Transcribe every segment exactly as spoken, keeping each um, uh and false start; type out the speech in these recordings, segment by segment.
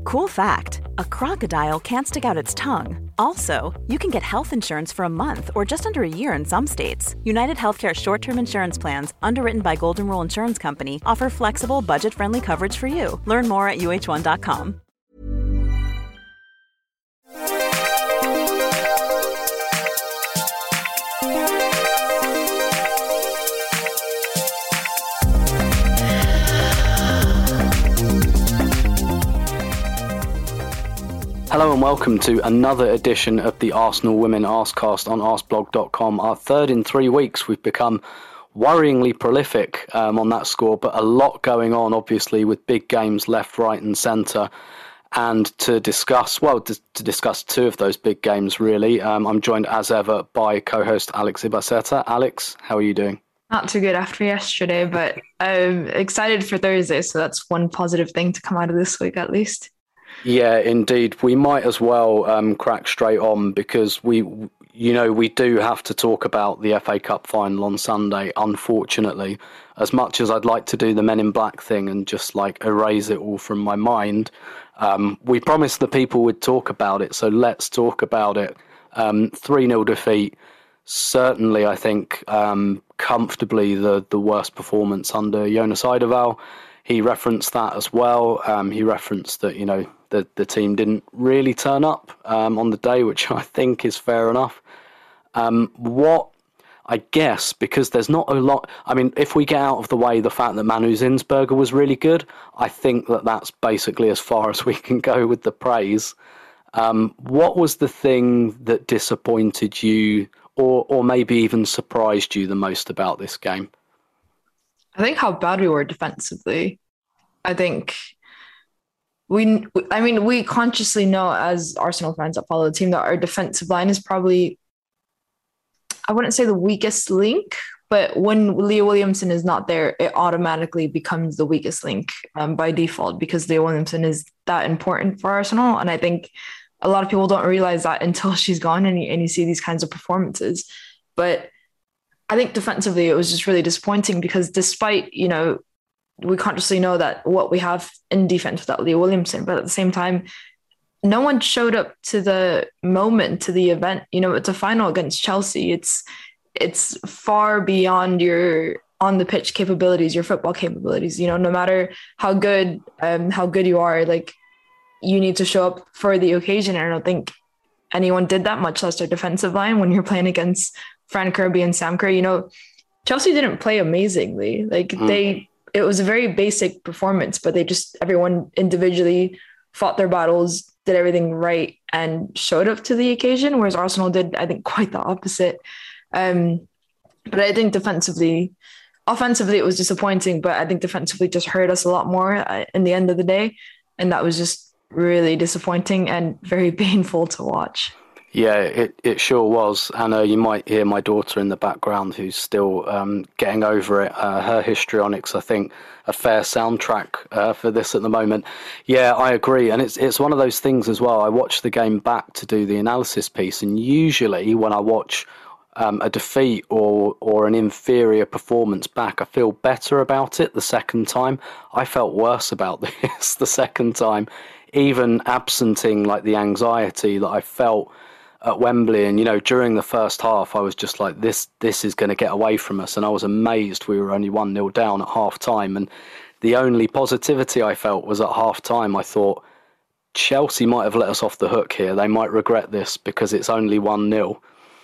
Cool fact, a crocodile can't stick out its tongue. Also, you can get health insurance for a month or just under a year in some states. United Healthcare short-term insurance plans, underwritten by Golden Rule Insurance Company, offer flexible, budget-friendly coverage for you. Learn more at U H one dot com. Hello and welcome to another edition of the Arsenal Women Arsecast on arsblog dot com. Our third in three weeks. We've become worryingly prolific um, on that score, but a lot going on, obviously, with big games left, right and centre. And to discuss, well, to, to discuss two of those big games, really, um, I'm joined as ever by co-host Alex Ibaceta. Alex, how are you doing? Not too good after yesterday, but I'm excited for Thursday, so that's one positive thing to come out of this week at least. Yeah, indeed. We might as well um, crack straight on because we, you know, we do have to talk about the F A Cup final on Sunday, unfortunately. As much as I'd like to do the Men in Black thing and just like erase it all from my mind, um, we promised the people we'd talk about it, so let's talk about it. Um, three nil defeat, certainly I think um, comfortably the, the worst performance under Jonas Eidevall. He referenced that as well. Um, he referenced that, you know, the, the team didn't really turn up um, on the day, which I think is fair enough. Um, what, I guess, because there's not a lot... I mean, if we get out of the way the fact that Manu Zinsberger was really good, I think that that's basically as far as we can go with the praise. Um, what was the thing that disappointed you or, or maybe even surprised you the most about this game? I think how bad we were defensively. I think we, I mean, we consciously know as Arsenal fans that follow the team that our defensive line is probably, I wouldn't say the weakest link, but when Leo Williamson is not there, it automatically becomes the weakest link um, by default because Leo Williamson is that important for Arsenal. And I think a lot of people don't realize that until she's gone and you, and you see these kinds of performances. But I think defensively, it was just really disappointing because despite, you know, we consciously know that what we have in defense without Leo Williamson, but at the same time, no one showed up to the moment, to the event. You know, it's a final against Chelsea. It's it's far beyond your on the pitch capabilities, your football capabilities. You know, no matter how good um, how good you are, like you need to show up for the occasion. And I don't think anyone did that, much less their defensive line when you're playing against Fran Kirby and Sam Kerr. You know, Chelsea didn't play amazingly. Like mm. they, it was a very basic performance, but they just, everyone individually fought their battles, did everything right and showed up to the occasion. Whereas Arsenal did, I think, quite the opposite. Um, but I think defensively, offensively, it was disappointing, but I think defensively just hurt us a lot more uh, in the end of the day. And that was just really disappointing and very painful to watch. Yeah, it, it sure was. And uh, you might hear my daughter in the background who's still um, getting over it. Uh, her histrionics, I think, a fair soundtrack uh, for this at the moment. Yeah, I agree. And it's it's one of those things as well. I watched the game back to do the analysis piece. And usually when I watch um, a defeat or, or an inferior performance back, I feel better about it the second time. I felt worse about this the second time, even absenting like the anxiety that I felt at Wembley. And, you know, during the first half, I was just like, this this is going to get away from us. And I was amazed we were only one nil down at half time. And the only positivity I felt was at half time, I thought, Chelsea might have let us off the hook here. They might regret this because it's only one nil.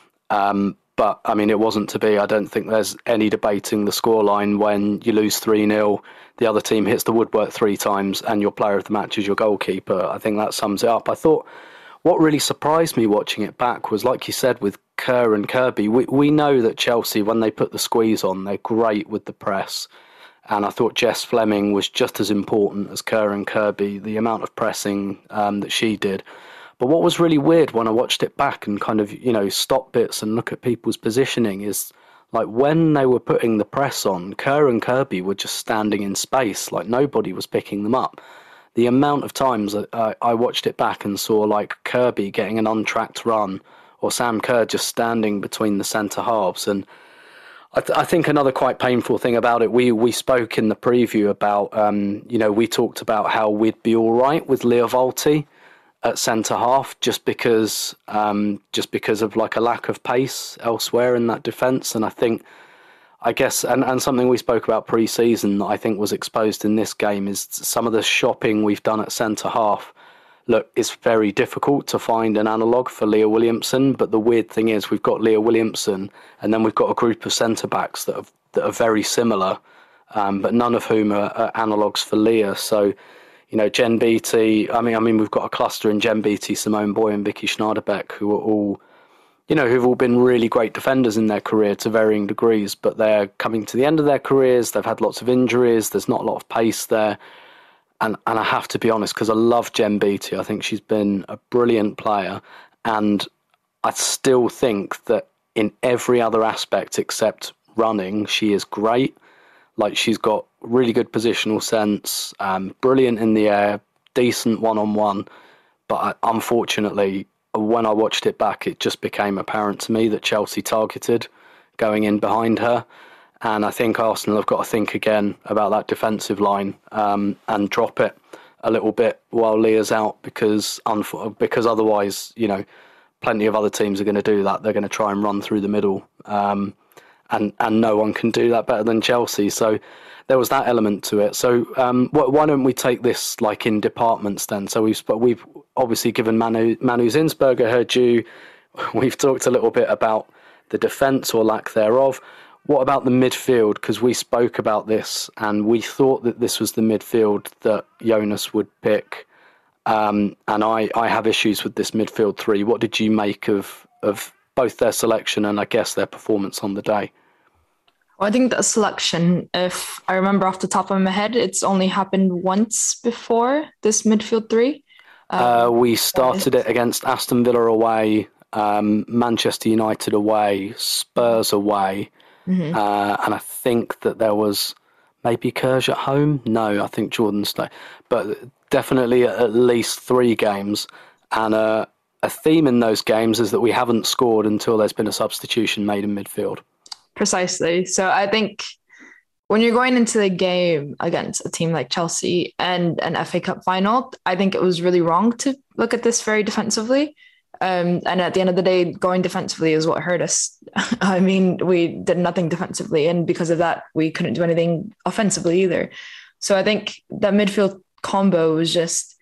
Um, but, I mean, it wasn't to be. I don't think there's any debating the scoreline when you lose three nil, the other team hits the woodwork three times and your player of the match is your goalkeeper. I think that sums it up. I thought what really surprised me watching it back was, like you said, with Kerr and Kirby, we, we know that Chelsea, when they put the squeeze on, they're great with the press. And I thought Jess Fleming was just as important as Kerr and Kirby, the amount of pressing um, that she did. But what was really weird when I watched it back and kind of, you know, stop bits and look at people's positioning is, like, when they were putting the press on, Kerr and Kirby were just standing in space, like nobody was picking them up. The amount of times that I, I watched it back and saw, like, Kirby getting an untracked run or Sam Kerr just standing between the centre halves, and I, th- I think another quite painful thing about it, we we spoke in the preview about, um, you know, we talked about how we'd be all right with Lia Volti at centre half, just because, um, just because of like a lack of pace elsewhere in that defence, and I think, I guess, and, and something we spoke about pre-season that I think was exposed in this game is some of the shopping we've done at centre half. Look, it's very difficult to find an analogue for Leah Williamson, but the weird thing is we've got Leah Williamson and then we've got a group of centre-backs that, have, that are very similar, um, but none of whom are, are analogues for Leah. So, you know, Jen Beattie, I mean, I mean, we've got a cluster in Jen Beattie, Simone Boy and Vicky Schneiderbeck, who are all, you know, who've all been really great defenders in their career to varying degrees, but they're coming to the end of their careers. They've had lots of injuries. There's not a lot of pace there. And and I have to be honest, because I love Jen Beattie. I think she's been a brilliant player. And I still think that in every other aspect except running, she is great. Like, she's got really good positional sense, um, brilliant in the air, decent one-on-one. But I, unfortunately, when I watched it back, it just became apparent to me that Chelsea targeted going in behind her. And I think Arsenal have got to think again about that defensive line um, and drop it a little bit while Leah's out, because because otherwise, you know, plenty of other teams are going to do that. They're going to try and run through the middle, um, and and no one can do that better than Chelsea. So there was that element to it. So um, why don't we take this like in departments then? So we've we've obviously given Manu Manu Zinsberger her due. We've talked a little bit about the defence or lack thereof. What about the midfield? Because we spoke about this and we thought that this was the midfield that Jonas would pick. Um, and I, I have issues with this midfield three. What did you make of, of both their selection and I guess their performance on the day? Well, I think the selection, if I remember off the top of my head, it's only happened once before, this midfield three. Um, uh, we started it against Aston Villa away, um, Manchester United away, Spurs away. Mm-hmm. Uh, and I think that there was maybe Kersh at home. No, I think Jordan stayed. But definitely at least three games. And uh, a theme in those games is that we haven't scored until there's been a substitution made in midfield. Precisely. So I think when you're going into the game against a team like Chelsea and an F A Cup final, I think it was really wrong to look at this very defensively. Um, and at the end of the day, going defensively is what hurt us. I mean, we did nothing defensively, and because of that, we couldn't do anything offensively either. So I think that midfield combo was just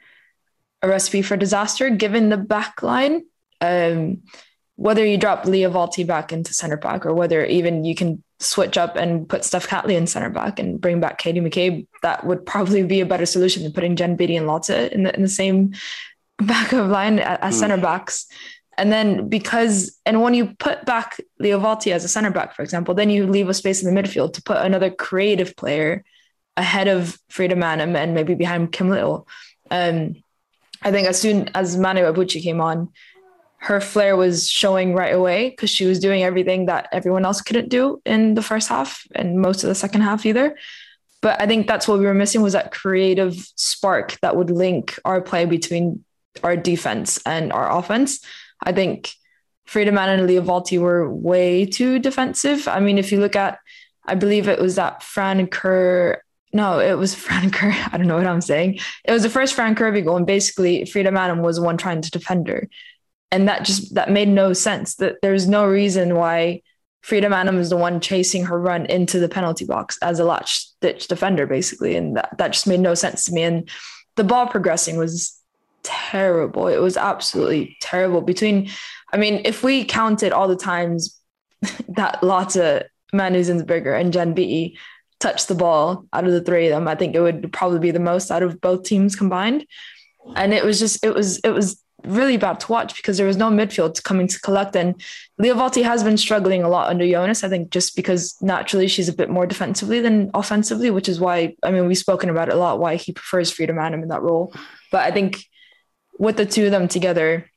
a recipe for disaster, given the back line. Um, whether you drop Lia Volti back into centre back, or whether even you can switch up and put Steph Catley in centre back and bring back Katie McCabe, that would probably be a better solution than putting Jen Beattie and Lotte in the, in the same back of line as mm. centre backs. And then because, and when you put back Lia Volti as a centre back, for example, then you leave a space in the midfield to put another creative player ahead of Frida Maanum and maybe behind Kim Little. Um, I think as soon as Manu Abuchi came on, her flair was showing right away because she was doing everything that everyone else couldn't do in the first half and most of the second half either. But I think that's what we were missing, was that creative spark that would link our play between our defense and our offense. I think Frida Maanum and Lia Volti were way too defensive. I mean, if you look at, I believe it was that Fran Kerr, no, it was Fran Kerr. I don't know what I'm saying. It was the first Fran Kirby goal, and basically Frida Maanum was the one trying to defend her. And that just, that made no sense. That there's no reason why Frida Maanum is the one chasing her run into the penalty box as a latch ditch defender, basically. And that, that just made no sense to me. And the ball progressing was terrible. It was absolutely terrible. Between, I mean, if we counted all the times that Lotte, Manu Zinsberger and Jen Beattie touched the ball out of the three of them, I think it would probably be the most out of both teams combined. And it was just, it was, it was really bad to watch because there was no midfield coming to collect. And Lia Volti has been struggling a lot under Jonas, I think, just because naturally she's a bit more defensively than offensively, which is why, I mean, we've spoken about it a lot, why he prefers Frida Maanum in that role. But I think with the two of them together,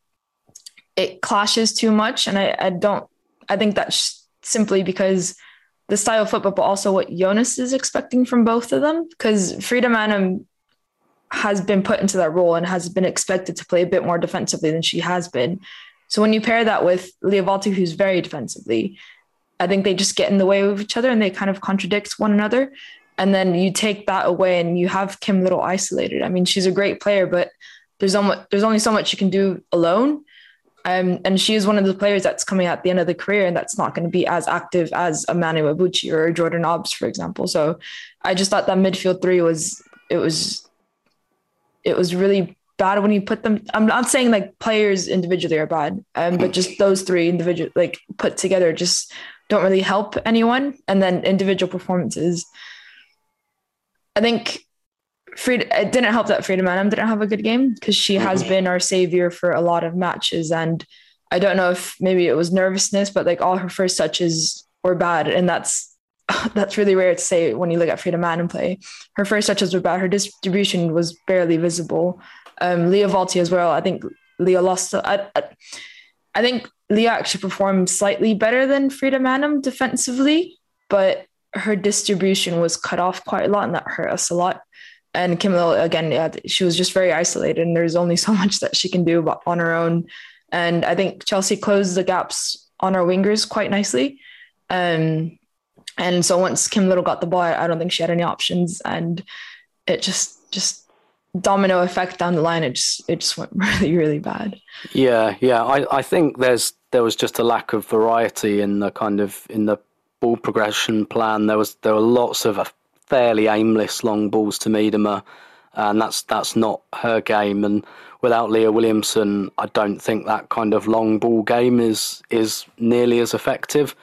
it clashes too much. And I, I don't, I think that's simply because the style of football, but also what Jonas is expecting from both of them. Because Frida Maanum has been put into that role and has been expected to play a bit more defensively than she has been. So when you pair that with Lia Volti, who's very defensively, I think they just get in the way of each other and they kind of contradict one another. And then you take that away and you have Kim Little isolated. I mean, she's a great player, but there's only, there's only so much you can do alone. Um, and she is one of the players that's coming at the end of the career and that's not going to be as active as a Manu Iwabuchi or Jordan Nobbs, for example. So I just thought that midfield three was, it was, it was really bad when you put them. I'm not saying like players individually are bad, um, but just those three individual, like put together, just don't really help anyone. And then individual performances. I think Frida, it didn't help that Frida Maanum didn't have a good game because she mm-hmm. has been our savior for a lot of matches. And I don't know if maybe it was nervousness, but like all her first touches were bad. And that's, that's really rare to say when you look at Frida Maanum play. Her first touches were bad. Her distribution was barely visible. Um, Leah Valti as well. I think Leah lost. I, I, I think Leah actually performed slightly better than Frida Maanum defensively, but her distribution was cut off quite a lot and that hurt us a lot. And Kim Little, again, yeah, she was just very isolated and there's only so much that she can do on her own. And I think Chelsea closed the gaps on our wingers quite nicely. Um, and so once Kim Little got the ball, I don't think she had any options and it just, just domino effect down the line. It just, it just went really, really bad. Yeah. Yeah. I, I think there's, there was just a lack of variety in the kind of, in the ball progression plan. There was, there were lots of fairly aimless long balls to Miedema, and that's that's not her game. And without Leah Williamson, I don't think that kind of long ball game is is nearly as effective.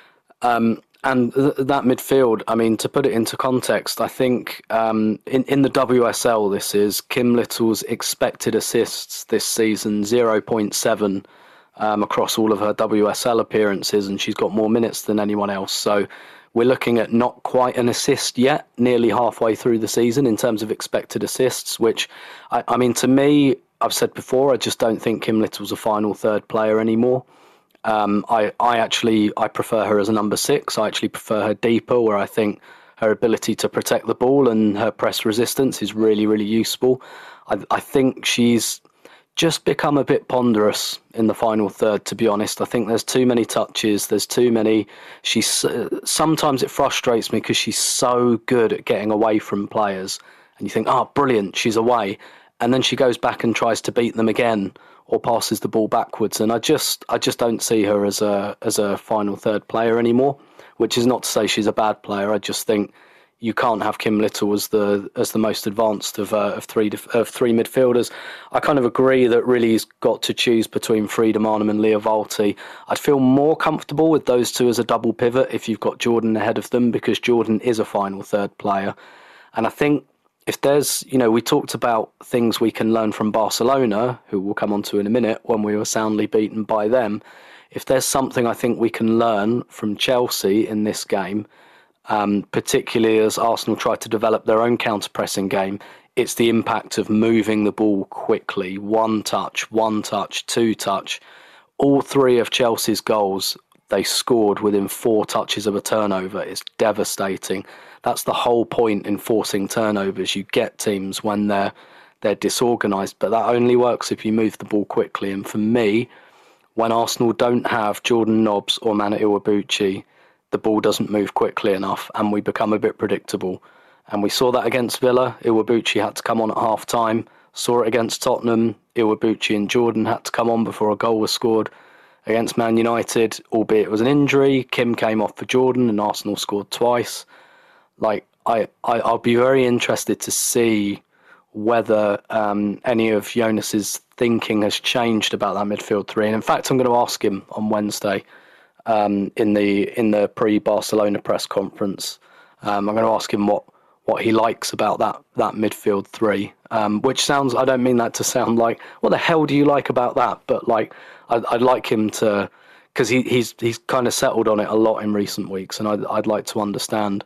Um, and th- that midfield, I mean, to put it into context, I think um, in in the W S L, this is Kim Little's expected assists this season zero point seven um, across all of her W S L appearances, and she's got more minutes than anyone else. So we're looking at not quite an assist yet, nearly halfway through the season in terms of expected assists, which, I, I mean, to me, I've said before, I just don't think Kim Little's a final third player anymore. Um, I, I actually, I prefer her as a number six. I actually prefer her deeper, where I think her ability to protect the ball and her press resistance is really, really useful. I, I think she's just become a bit ponderous in the final third, to be honest. I think there's too many touches. There's too many. She's uh, sometimes it frustrates me because she's so good at getting away from players. And you think, oh, brilliant, she's away. And then she goes back and tries to beat them again or passes the ball backwards. And I just I just don't see her as a as a final third player anymore, which is not to say she's a bad player. I just think you can't have Kim Little as the as the most advanced of uh, of three of three midfielders. I kind of agree that really he's got to choose between Frida Maanum and Leah Valti. I'd feel more comfortable with those two as a double pivot if you've got Jordan ahead of them, because Jordan is a final third player. And I think if there's, you know, we talked about things we can learn from Barcelona, who we'll come on to in a minute, when we were soundly beaten by them. If there's something I think we can learn from Chelsea in this game, Um, particularly as Arsenal try to develop their own counter-pressing game, it's the impact of moving the ball quickly. One touch, one touch, two touch. All three of Chelsea's goals, they scored within four touches of a turnover. It's devastating. That's the whole point in forcing turnovers. You get teams when they're they're disorganised, but that only works if you move the ball quickly. And for me, when Arsenal don't have Jordan Nobbs or Mana Iwabuchi, the ball doesn't move quickly enough and we become a bit predictable. And we saw that against Villa. Iwabuchi had to come on at half time. Saw it against Tottenham. Iwabuchi and Jordan had to come on before a goal was scored. Against Man United, albeit it was an injury, Kim came off for Jordan and Arsenal scored twice. Like, I, I, I'll be very interested to see whether um, any of Jonas's thinking has changed about that midfield three. And in fact, I'm going to ask him on Wednesday um, in the in the pre-Barcelona press conference. Um, I'm going to ask him what, what he likes about that that midfield three, um, which sounds, I don't mean that to sound like, what the hell do you like about that? But like, I'd, I'd like him to, because he, he's he's kind of settled on it a lot in recent weeks, and I'd, I'd like to understand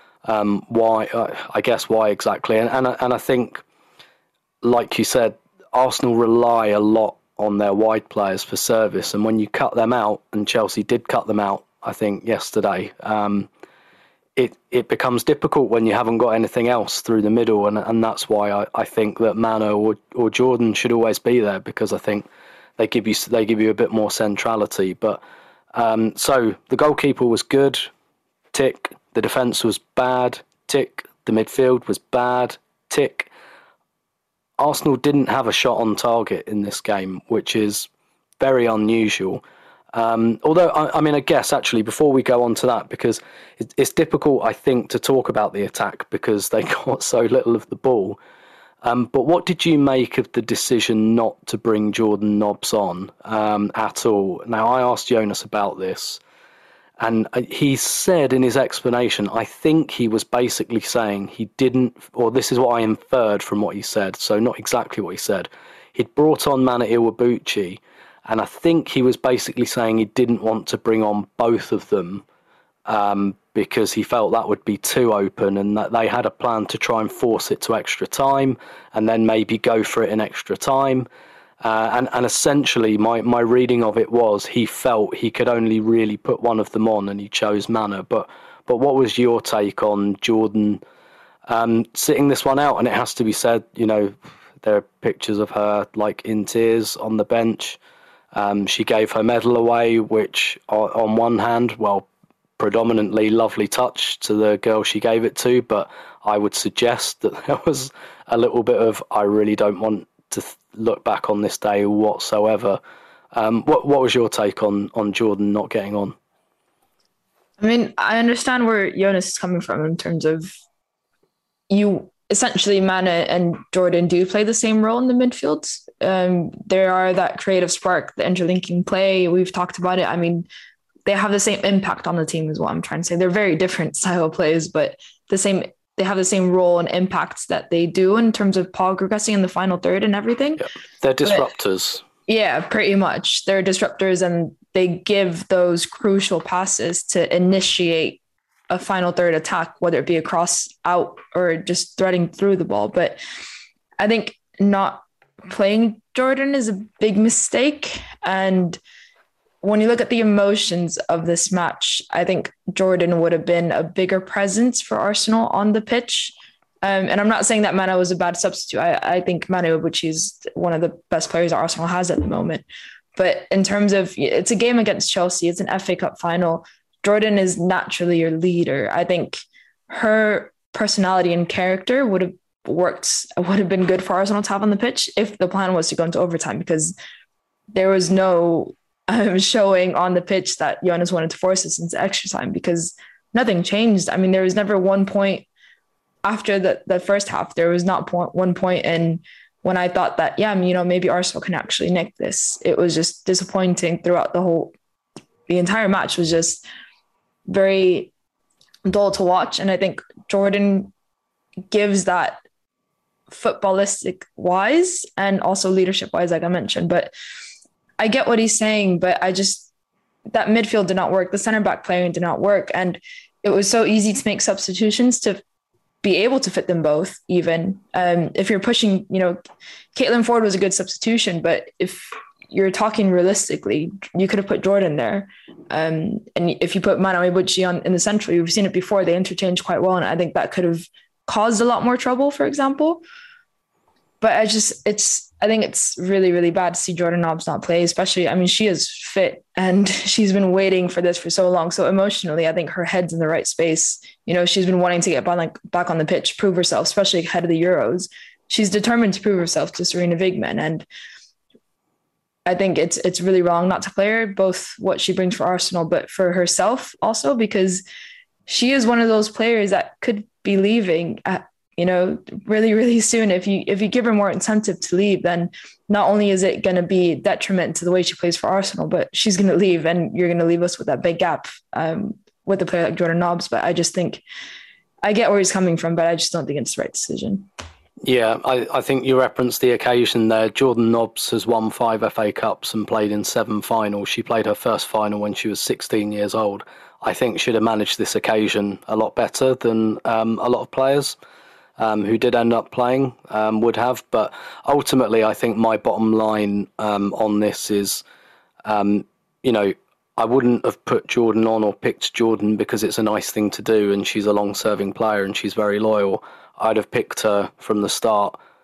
um, why, uh, I guess why exactly. And, and, and I think, like you said, Arsenal rely a lot on their wide players for service, and when you cut them out, and Chelsea did cut them out, I think, yesterday, um, it it becomes difficult when you haven't got anything else through the middle, and and that's why I, I think that Mano or, or Jordan should always be there, because I think they give you they give you a bit more centrality. But Um, so the goalkeeper was good, tick. The defence was bad, tick. The midfield was bad, tick. Arsenal didn't have a shot on target in this game, which is very unusual. Um, although, I, I mean, I guess actually before we go on to that, because it, it's difficult, I think, to talk about the attack because they got so little of the ball. Um, but what did you make of the decision not to bring Jordan Nobbs on um, at all? Now, I asked Jonas about this, and he said in his explanation, I think he was basically saying he didn't, or this is what I inferred from what he said, so not exactly what he said. He'd brought on Mana Iwabuchi, and I think he was basically saying he didn't want to bring on both of them um, because he felt that would be too open, and that they had a plan to try and force it to extra time and then maybe go for it in extra time. Uh, and, and essentially, my, my reading of it was he felt he could only really put one of them on, and he chose Mana. But but what was your take on Jordan um, sitting this one out? And it has to be said, you know, there are pictures of her like in tears on the bench. Um, she gave her medal away, which on one hand, well, predominantly lovely touch to the girl she gave it to, but I would suggest that there was a little bit of I really don't want to th- look back on this day whatsoever. Um, what what was your take on on Jordan not getting on? I mean, I understand where Jonas is coming from in terms of you essentially Mana and Jordan do play the same role in the midfield. Um, there are that creative spark, the interlinking play. We've talked about it. I mean, they have the same impact on the team is what I'm trying to say. They're very different style of plays, but the same they have the same role and impacts that they do in terms of progressing in the final third and everything. Yep. They're disruptors. But, yeah, pretty much. They're disruptors, and they give those crucial passes to initiate a final third attack, whether it be a cross out or just threading through the ball. But I think not playing Jordan is a big mistake. And when you look at the emotions of this match, I think Jordan would have been a bigger presence for Arsenal on the pitch. Um, and I'm not saying that Mana was a bad substitute. I, I think Mana Iwabuchi is one of the best players Arsenal has at the moment. But in terms of, it's a game against Chelsea, it's an F A Cup final. Jordan is naturally your leader. I think her personality and character would have worked, would have been good for Arsenal to have on the pitch if the plan was to go into overtime, because there was no um, showing on the pitch that Jonas wanted to force us into extra time, because nothing changed. I mean, there was never one point after the, the first half, there was not point, one point in when I thought that, yeah, you know, maybe Arsenal can actually nick this. It was just disappointing throughout the whole, the entire match was just very dull to watch. And I think Jordan gives that footballistic wise and also leadership wise, like I mentioned. But I get what he's saying, but I just, that midfield did not work. The center back playing did not work. And it was so easy to make substitutions to be able to fit them both, even. Um, if you're pushing, you know, Caitlin Ford was a good substitution, but if you're talking realistically, you could have put Jordan there. Um, and if you put Mana Iwabuchi on in the central, you've seen it before, they interchange quite well. And I think that could have caused a lot more trouble, for example. But I just, it's, I think it's really, really bad to see Jordan Nobbs not play, especially, I mean, she is fit and she's been waiting for this for so long. So emotionally, I think her head's in the right space. You know, she's been wanting to get back, like, back on the pitch, prove herself, especially ahead of the Euros. She's determined to prove herself to Sarina Wiegman. And I think it's it's really wrong not to play her, both what she brings for Arsenal, but for herself also, because she is one of those players that could be leaving at, you know, really, really soon. If you if you give her more incentive to leave, then not only is it going to be detriment to the way she plays for Arsenal, but she's going to leave and you're going to leave us with that big gap um, with a player like Jordan Nobbs. But I just think, I get where he's coming from, but I just don't think it's the right decision. Yeah, I, I think you referenced the occasion there. Jordan Nobbs has won five F A Cups and played in seven finals. She played her first final when she was sixteen years old. I think she'd have managed this occasion a lot better than um, a lot of players um, who did end up playing um, would have. But ultimately, I think my bottom line um, on this is, um, you know, I wouldn't have put Jordan on or picked Jordan because it's a nice thing to do and she's a long-serving player and she's very loyal. I'd have picked her from the start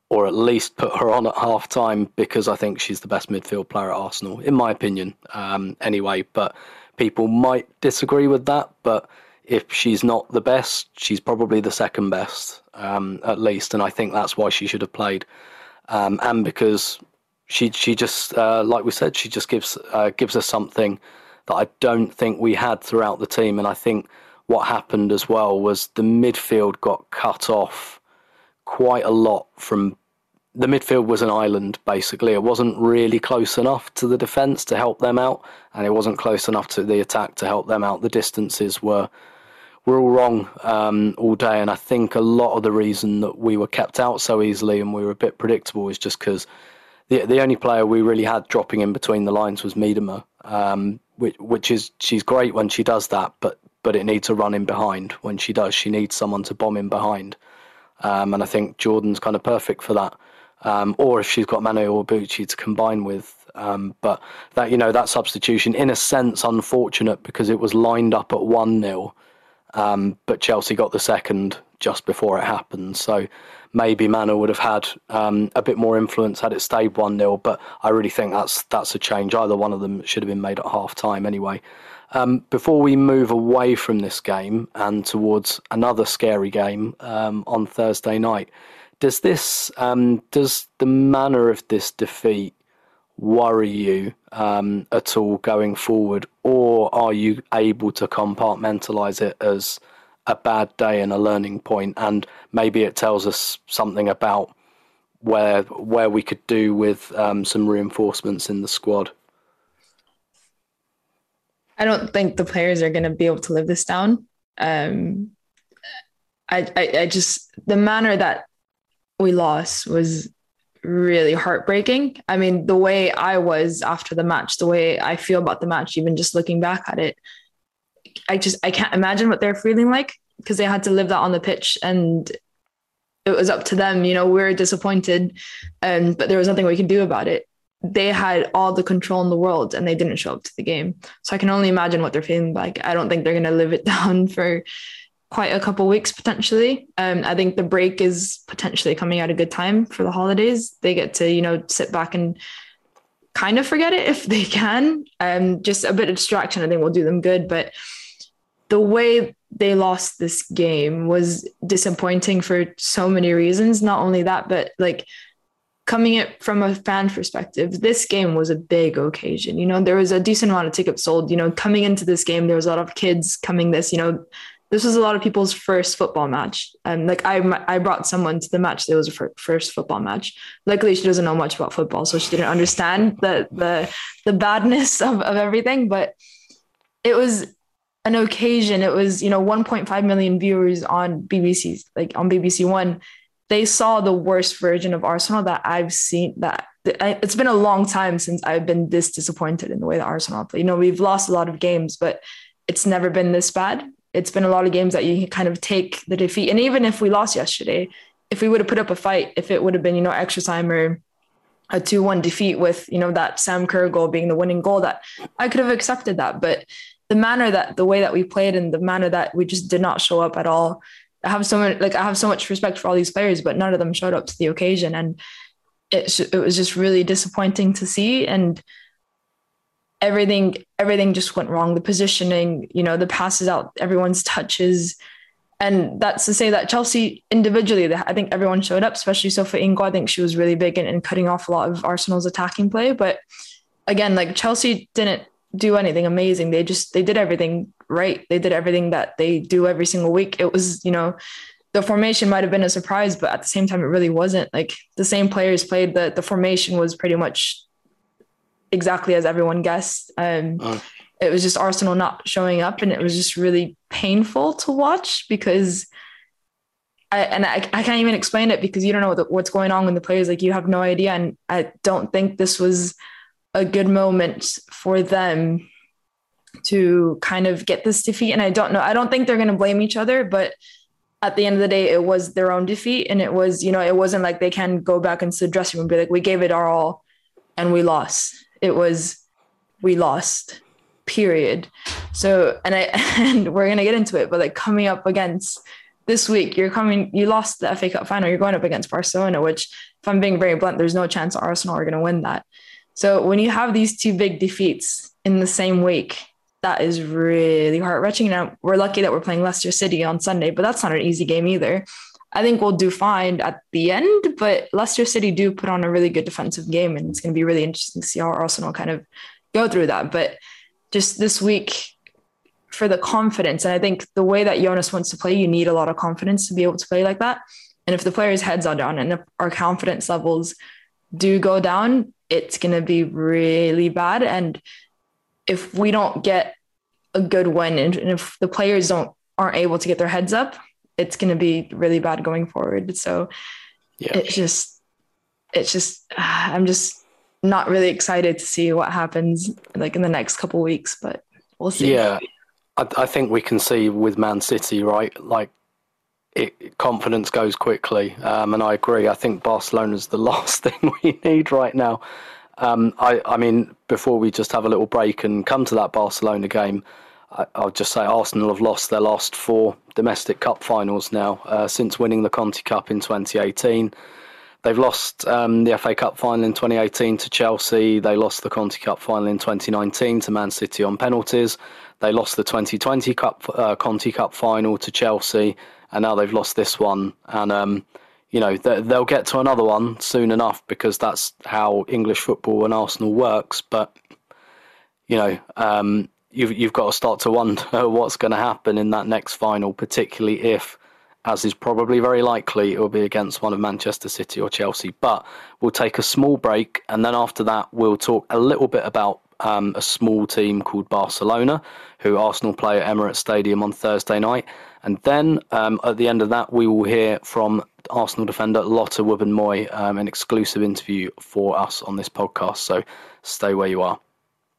or at least put her on at half time, because I think she's the best midfield player at Arsenal, in my opinion, um, anyway. But people might disagree with that. But if she's not the best, she's probably the second best, um, at least. And I think that's why she should have played. Um, and because she she just, uh, like we said, she just gives uh, gives us something that I don't think we had throughout the team. And I think what happened as well was the midfield got cut off quite a lot from... The midfield was an island, basically. It wasn't really close enough to the defence to help them out, and it wasn't close enough to the attack to help them out. The distances were were all wrong um, all day, and I think a lot of the reason that we were kept out so easily and we were a bit predictable is just because the the only player we really had dropping in between the lines was Miedema, um, which, which is, she's great when she does that, but, but it needs a run in behind. When she does, she needs someone to bomb in behind, um, and I think Jordan's kind of perfect for that. Um, or if she's got Mane or Bucci to combine with. Um, but that, you know, that substitution, in a sense, unfortunate because it was lined up at one nil, um, but Chelsea got the second just before it happened. So maybe Mane would have had um, a bit more influence had it stayed one nil, but I really think that's that's a change. Either one of them should have been made at half time anyway. Um, before we move away from this game and towards another scary game um, on Thursday night, Does this, um, does the manner of this defeat worry you um, at all going forward, or are you able to compartmentalise it as a bad day and a learning point, and maybe it tells us something about where where we could do with um, some reinforcements in the squad? I don't think the players are going to be able to live this down. Um, I, I, I just, the manner that we lost was really heartbreaking. I mean, the way I was after the match, the way I feel about the match, even just looking back at it, I just, I can't imagine what they're feeling like, because they had to live that on the pitch and it was up to them. You know, we were disappointed, um, but there was nothing we could do about it. They had all the control in the world and they didn't show up to the game. So I can only imagine what they're feeling like. I don't think they're going to live it down for quite a couple of weeks potentially. Um, I think the break is potentially coming at a good time for the holidays. They get to, you know, sit back and kind of forget it if they can. Um, just a bit of distraction, I think, will do them good. But the way they lost this game was disappointing for so many reasons. Not only that, but like coming it from a fan perspective, this game was a big occasion. You know, there was a decent amount of tickets sold. You know, coming into this game, there was a lot of kids coming this, you know, this was a lot of people's first football match. And like I I brought someone to the match that was her first football match. Luckily, she doesn't know much about football, so she didn't understand the the the badness of, of everything. But it was an occasion. It was, you know, one point five million viewers on B B C, like on B B C One. They saw the worst version of Arsenal that I've seen. That it's been a long time since I've been this disappointed in the way that Arsenal play. You know, we've lost a lot of games, but it's never been this bad. It's been a lot of games that you kind of take the defeat. And even if we lost yesterday, if we would have put up a fight, if it would have been, you know, extra time or a two one defeat with, you know, that Sam Kerr goal being the winning goal, that I could have accepted that. But the manner that, the way that we played and the manner that we just did not show up at all, I have so much, like, I have so much respect for all these players, but none of them showed up to the occasion. And it, it was just really disappointing to see. And everything, everything just went wrong. The positioning, you know, the passes out, everyone's touches. And that's to say that Chelsea individually, I think everyone showed up, especially Sophie Ingo. I think she was really big in, in cutting off a lot of Arsenal's attacking play. But again, like, Chelsea didn't do anything amazing. They just, they did everything right. They did everything that they do every single week. It was, you know, the formation might have been a surprise, but at the same time, it really wasn't. Like, the same players played, the, the formation was pretty much exactly as everyone guessed. Um, oh. It was just Arsenal not showing up, and it was just really painful to watch because I, and I, I can't even explain it because you don't know what, what's going on with the players. Like, you have no idea. And I don't think this was a good moment for them to kind of get this defeat. And I don't know, I don't think they're going to blame each other, but at the end of the day, it was their own defeat. And it was, you know, it wasn't like they can go back into the dressing room and be like, we gave it our all and we lost. It was, we lost, period. So, and I, and we're going to get into it, but like coming up against this week you're coming, you lost the F A Cup final, you're going up against Barcelona, which, if I'm being very blunt, there's no chance Arsenal are going to win that. So when you have these two big defeats in the same week, that is really heart-wrenching. Now, we're lucky that we're playing Leicester City on Sunday, but that's not an easy game either. I think we'll do fine at the end, but Leicester City do put on a really good defensive game, and it's going to be really interesting to see how Arsenal kind of go through that. But just this week, for the confidence, and I think the way that Jonas wants to play, you need a lot of confidence to be able to play like that. And if the players' heads are down and if our confidence levels do go down, it's going to be really bad. And if we don't get a good win, and if the players don't aren't able to get their heads up, it's going to be really bad going forward. So yeah. it's just, it's just, I'm just not really excited to see what happens like in the next couple of weeks, but we'll see. Yeah, I, I think we can see with Man City, right? Like it, confidence goes quickly, um, and I agree. I think Barcelona's the last thing we need right now. Um, I, I mean, before we just have a little break and come to that Barcelona game, I, I'll just say Arsenal have lost their last four domestic cup finals now uh, since winning the Conti Cup in twenty eighteen. They've lost um, the F A Cup final in twenty eighteen to Chelsea. They lost the Conti Cup final in twenty nineteen to Man City on penalties. They lost the twenty twenty Cup uh, Conti Cup final to Chelsea, and now they've lost this one. And um, you know, they'll get to another one soon enough because that's how English football and Arsenal works. But, you know, um, you've, you've got to start to wonder what's going to happen in that next final, particularly if, as is probably very likely, it will be against one of Manchester City or Chelsea. But we'll take a small break, and then after that, we'll talk a little bit about um, a small team called Barcelona, who Arsenal play at Emirates Stadium on Thursday night. And then um, at the end of that, we will hear from Arsenal defender Lotte Wubben-Moy, um, an exclusive interview for us on this podcast. So stay where you are.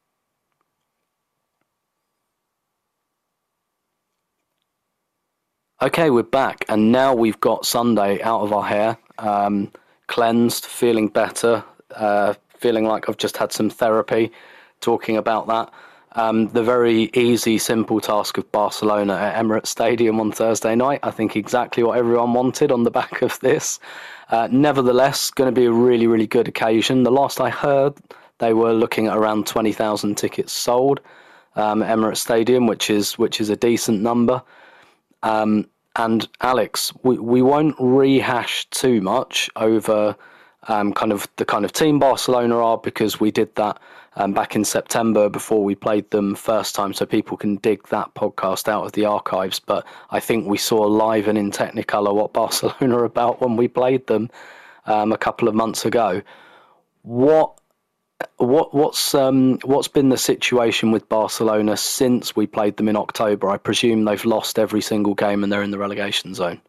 Okay, we're back, and now we've got Sunday out of our hair, um, cleansed, feeling better, uh, feeling like I've just had some therapy, talking about that. Um, the very easy, simple task of Barcelona at Emirates Stadium on Thursday night. I think exactly what everyone wanted on the back of this. Uh, nevertheless, going to be a really, really good occasion. The last I heard, they were looking at around twenty thousand tickets sold um, at Emirates Stadium, which is which is a decent number. Um, and Alex, we, we won't rehash too much over um, kind of the kind of team Barcelona are, because we did that um, back in September before we played them first time, so people can dig that podcast out of the archives. But I think we saw live and in Technicolor what Barcelona are about when we played them um, a couple of months ago. What What what's um what's been the situation with Barcelona since we played them in October? I presume they've lost every single game and they're in the relegation zone.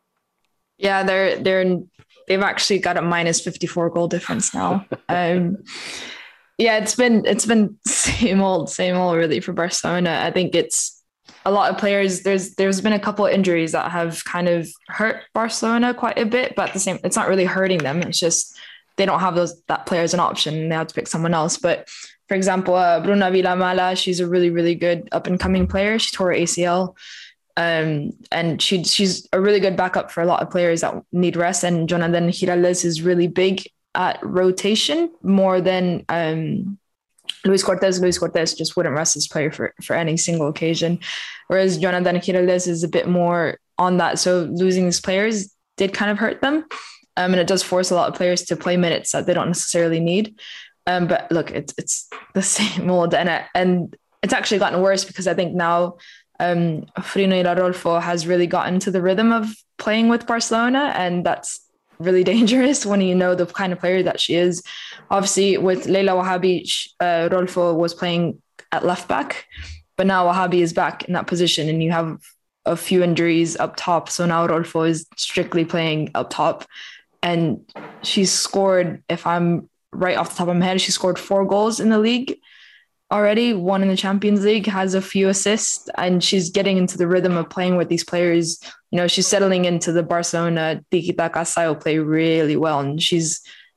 Yeah, they're they're they've actually got a minus fifty-four goal difference now. um, yeah, it's been it's been same old same old really for Barcelona. I think it's a lot of players. There's there's been a couple of injuries that have kind of hurt Barcelona quite a bit, but at the same, it's not really hurting them. It's just they don't have those that player as an option, and they have to pick someone else. But for example, uh, Bruna Vilamala, she's a really, really good up and coming player. She tore her A C L, um, and she she's a really good backup for a lot of players that need rest. And Jonathan Giraldez is really big at rotation more than um, Luis Cortez. Luis Cortez just wouldn't rest his player for, for any single occasion, whereas Jonathan Giraldez is a bit more on that. So losing these players did kind of hurt them. Um, and it does force a lot of players to play minutes that they don't necessarily need. Um, but look, it's it's the same old, and it, and it's actually gotten worse because I think now um, Frino Rodolfo has really gotten to the rhythm of playing with Barcelona, and that's really dangerous when you know the kind of player that she is. Obviously, with Leila Wahabi, uh, Rodolfo was playing at left back, but now Wahabi is back in that position, and you have a few injuries up top. So now Rodolfo is strictly playing up top. And she's scored, if I'm right off the top of my head, she scored four goals in the league already, one in the Champions League, has a few assists, and she's getting into the rhythm of playing with these players. You know, she's settling into the Barcelona tiki-taka style play really well, and she's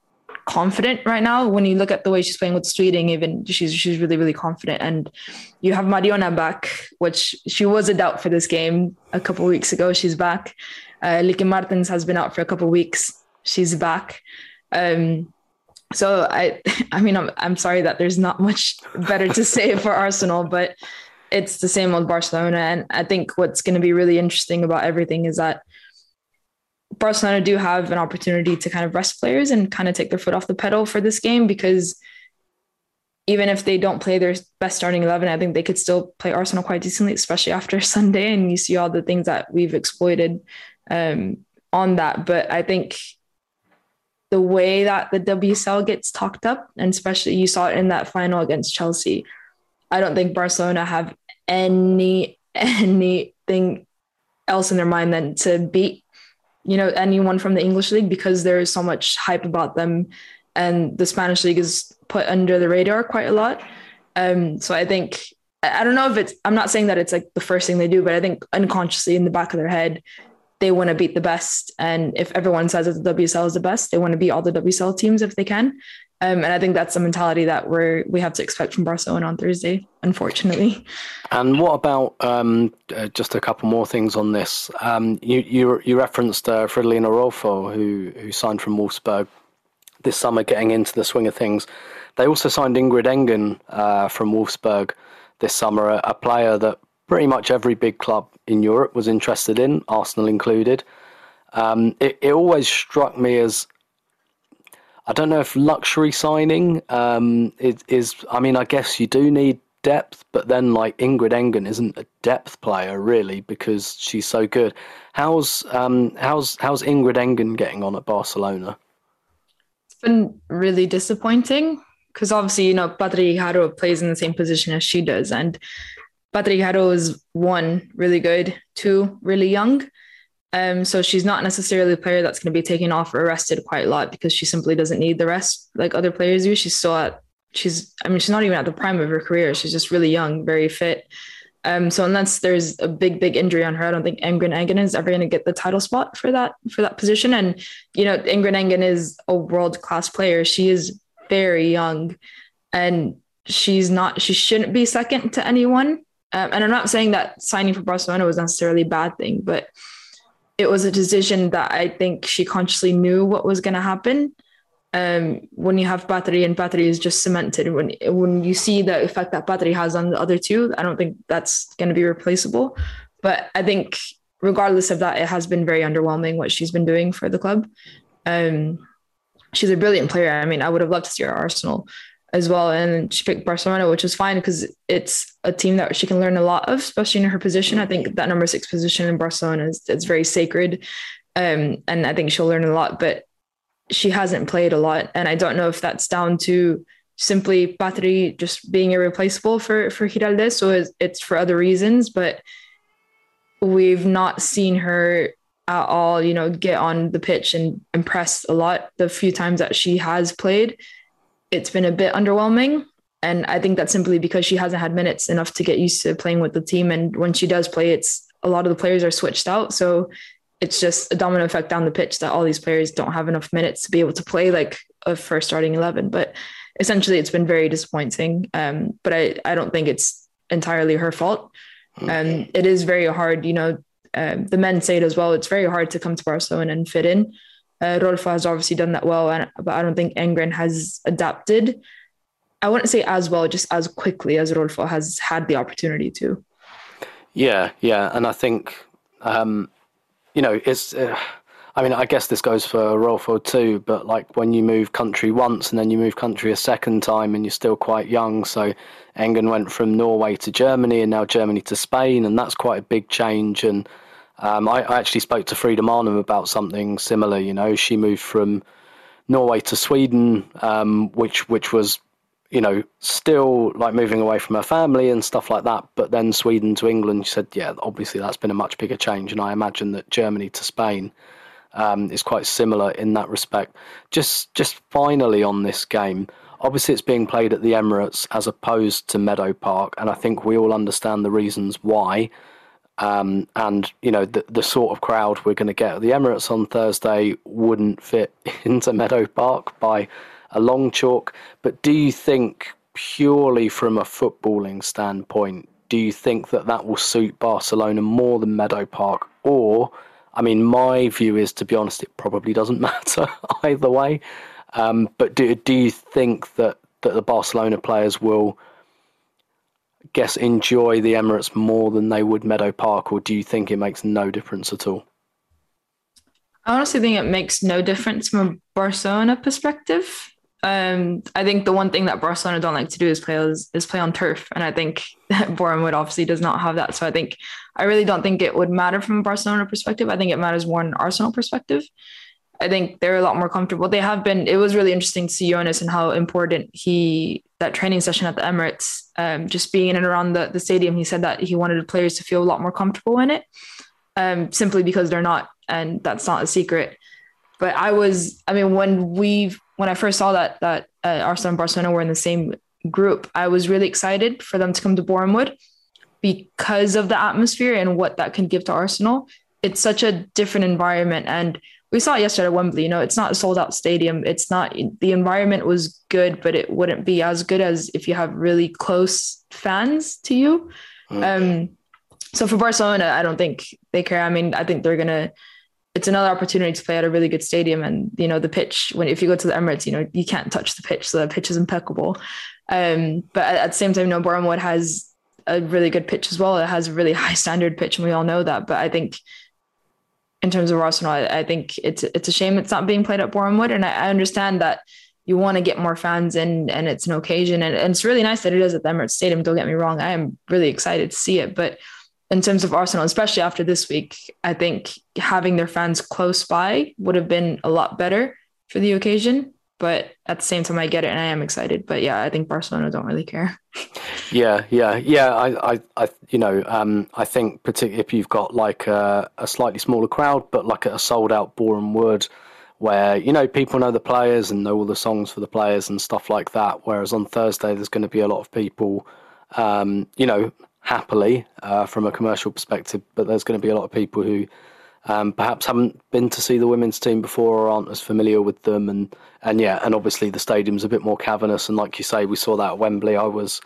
confident right now. When you look at the way she's playing with Sweden, even she's she's really, really confident. And you have Mariona back, which she was a doubt for this game a couple of weeks ago. She's back. Uh, Lieke Martens has been out for a couple of weeks. She's back. Um, so I, I mean, I'm I'm sorry that there's not much better to say for Arsenal, but it's the same old Barcelona. And I think what's going to be really interesting about everything is that Barcelona do have an opportunity to kind of rest players and kind of take their foot off the pedal for this game, because even if they don't play their best starting eleven, I think they could still play Arsenal quite decently, especially after Sunday. And you see all the things that we've exploited um, on that. But I think the way that the W S L gets talked up, and especially you saw it in that final against Chelsea, I don't think Barcelona have any anything else in their mind than to beat, you know, anyone from the English league, because there is so much hype about them, and the Spanish league is put under the radar quite a lot. Um, so I think, I don't know if it's, I'm not saying that it's like the first thing they do, but I think unconsciously in the back of their head, they want to beat the best. And if everyone says that the W S L is the best, they want to beat all the W S L teams if they can. Um, and I think that's the mentality that we're, we have to expect from Barcelona on Thursday, unfortunately. And what about um, uh, just a couple more things on this? Um, you you you referenced uh, Fridolina Rolfo, who who signed from Wolfsburg this summer, getting into the swing of things. They also signed Ingrid Engen uh, from Wolfsburg this summer, a, a player that pretty much every big club in Europe was interested in, Arsenal included. Um, it, it always struck me as, I don't know if luxury signing um, is, is, I mean, I guess you do need depth, but then like Ingrid Engen isn't a depth player really, because she's so good. How's um, how's how's Ingrid Engen getting on at Barcelona? It's been really disappointing, because obviously, you know, Patri Guijarro plays in the same position as she does, and Patri Guijarro is one, really good, two, really young. Um, so she's not necessarily a player that's going to be taken off or arrested quite a lot, because she simply doesn't need the rest like other players do. She's still at, she's, I mean, she's not even at the prime of her career. She's just really young, very fit. Um, so unless there's a big, big injury on her, I don't think Ingrid Engen is ever going to get the title spot for that, for that position. And, you know, Ingrid Engen is a world-class player. She is very young, and she's not, she shouldn't be second to anyone. Um, and I'm not saying that signing for Barcelona was necessarily a bad thing, but it was a decision that I think she consciously knew what was going to happen. Um, when you have Patri, and Patri is just cemented, when when you see the effect that Patri has on the other two, I don't think that's going to be replaceable. But I think regardless of that, it has been very underwhelming what she's been doing for the club. Um, she's a brilliant player. I mean, I would have loved to see her at Arsenal as well. And she picked Barcelona, which is fine, because it's a team that she can learn a lot of, especially in her position. I think that number six position in Barcelona is it's very sacred. Um, and I think she'll learn a lot, but she hasn't played a lot. And I don't know if that's down to simply Patri just being irreplaceable for, for Giraldez, or it's for other reasons, but we've not seen her at all, you know, get on the pitch and impress a lot. The few times that she has played, it's been a bit underwhelming. And I think that's simply because she hasn't had minutes enough to get used to playing with the team. And when she does play, it's a lot of the players are switched out. So it's just a domino effect down the pitch that all these players don't have enough minutes to be able to play like a first starting eleven. But essentially it's been very disappointing. Um, but I, I don't think it's entirely her fault. Um, it is very hard, you know, uh, the men say it as well. It's very hard to come to Barcelona and fit in. Uh, Rolfo has obviously done that well, and, but I don't think Engren has adapted. I wouldn't say as well, just as quickly as Rolfo has had the opportunity to. Yeah, yeah. And I think, um, you know, it's, uh, I mean, I guess this goes for Rolfo too, but like when you move country once and then you move country a second time and you're still quite young. So Engen went from Norway to Germany and now Germany to Spain, and that's quite a big change. And Um, I, I actually spoke to Frida Maanum about something similar. You know, she moved from Norway to Sweden, um, which which was, you know, still like moving away from her family and stuff like that. But then Sweden to England, she said, yeah, obviously that's been a much bigger change. And I imagine that Germany to Spain um, is quite similar in that respect. Just just finally on this game, obviously it's being played at the Emirates as opposed to Meadow Park, and I think we all understand the reasons why. Um, and, you know, the, the sort of crowd we're going to get at the Emirates on Thursday wouldn't fit into Meadow Park by a long chalk. But do you think, purely from a footballing standpoint, do you think that that will suit Barcelona more than Meadow Park? Or, I mean, my view is, to be honest, it probably doesn't matter either way. Um, but do do you think that, that the Barcelona players will, I guess, enjoy the Emirates more than they would Meadow Park, or do you think it makes no difference at all? I honestly think it makes no difference from a Barcelona perspective. Um, I think the one thing that Barcelona don't like to do is play is, is play on turf, and I think Bournemouth obviously does not have that. So I think I really don't think it would matter from a Barcelona perspective. I think it matters more in an Arsenal perspective. I think they're a lot more comfortable. They have been. It was really interesting to see Jonas and how important he that training session at the Emirates, um, just being in and around the, the stadium. He said that he wanted the players to feel a lot more comfortable in it, um, simply because they're not, and that's not a secret. But I was, I mean, when we when I first saw that that uh, Arsenal and Barcelona were in the same group, I was really excited for them to come to Bournemouth because of the atmosphere and what that can give to Arsenal. It's such a different environment, and we saw it yesterday at Wembley. You know, it's not a sold out stadium. It's not, the environment was good, but it wouldn't be as good as if you have really close fans to you. Okay. Um, so for Barcelona, I don't think they care. I mean, I think they're going to, it's another opportunity to play at a really good stadium. And, you know, the pitch, when, if you go to the Emirates, you know, you can't touch the pitch. So the pitch is impeccable. Um, but at, at the same time, you know, Bournemouth has a really good pitch as well. It has a really high standard pitch, and we all know that. But I think, in terms of Arsenal, I, I think it's it's a shame it's not being played at Bournemouth, and I, I understand that you want to get more fans in, and it's an occasion, and, and it's really nice that it is at the Emirates Stadium. Don't get me wrong, I am really excited to see it. But in terms of Arsenal, especially after this week, I think having their fans close by would have been a lot better for the occasion. But at the same time, I get it, and I am excited. But yeah, I think Barcelona don't really care. Yeah, yeah, yeah. I, I, I you know, um, I think particularly if you've got like a, a slightly smaller crowd, but like a sold out Boreham Wood, where, you know, people know the players and know all the songs for the players and stuff like that. Whereas on Thursday, there's going to be a lot of people, um, you know, happily uh, from a commercial perspective, but there's going to be a lot of people who um, perhaps haven't been to see the women's team before or aren't as familiar with them. And, and yeah, and obviously the stadium's a bit more cavernous. And like you say, we saw that at Wembley. I was,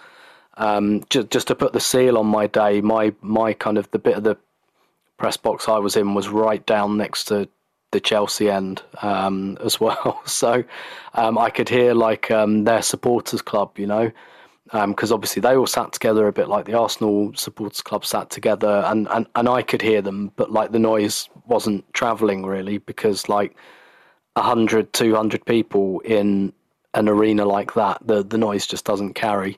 um, just, just to put the seal on my day, my, my kind of the bit of the press box I was in was right down next to the Chelsea end um, as well. So um, I could hear like um, their supporters club, you know, because um, obviously they all sat together a bit like the Arsenal supporters club sat together, and, and, and I could hear them, but like the noise wasn't travelling really, because like one hundred, two hundred people in an arena like that, the, the noise just doesn't carry.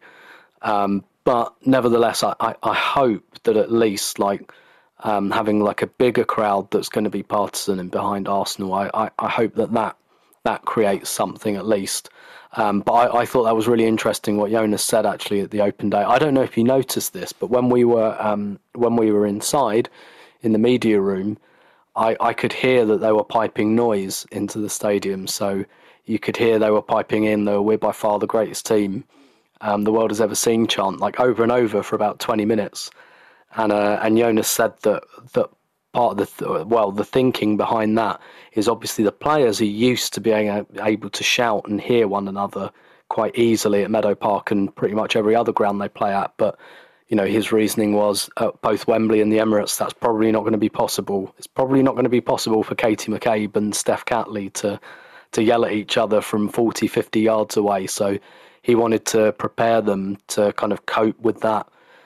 Um, but nevertheless, I, I, I hope that at least like um, having like a bigger crowd that's going to be partisan and behind Arsenal, I, I, I hope that, that that creates something at least. Um, but I, I thought that was really interesting what Jonas said actually at the open day. I don't know if you noticed this, but when we were um, when we were inside in the media room, I, I could hear that they were piping noise into the stadium. So you could hear they were piping in the "We're by far the greatest team um, the world has ever seen" chant, like over and over for about twenty minutes. And uh, and Jonas said that that part of the th- well, the thinking behind that is obviously the players are used to being able to shout and hear one another quite easily at Meadow Park and pretty much every other ground they play at. But, you know, his reasoning was at both Wembley and the Emirates, that's probably not going to be possible. It's probably not going to be possible for Katie McCabe and Steph Catley to, to yell at each other from forty, fifty yards away. So he wanted to prepare them to kind of cope with that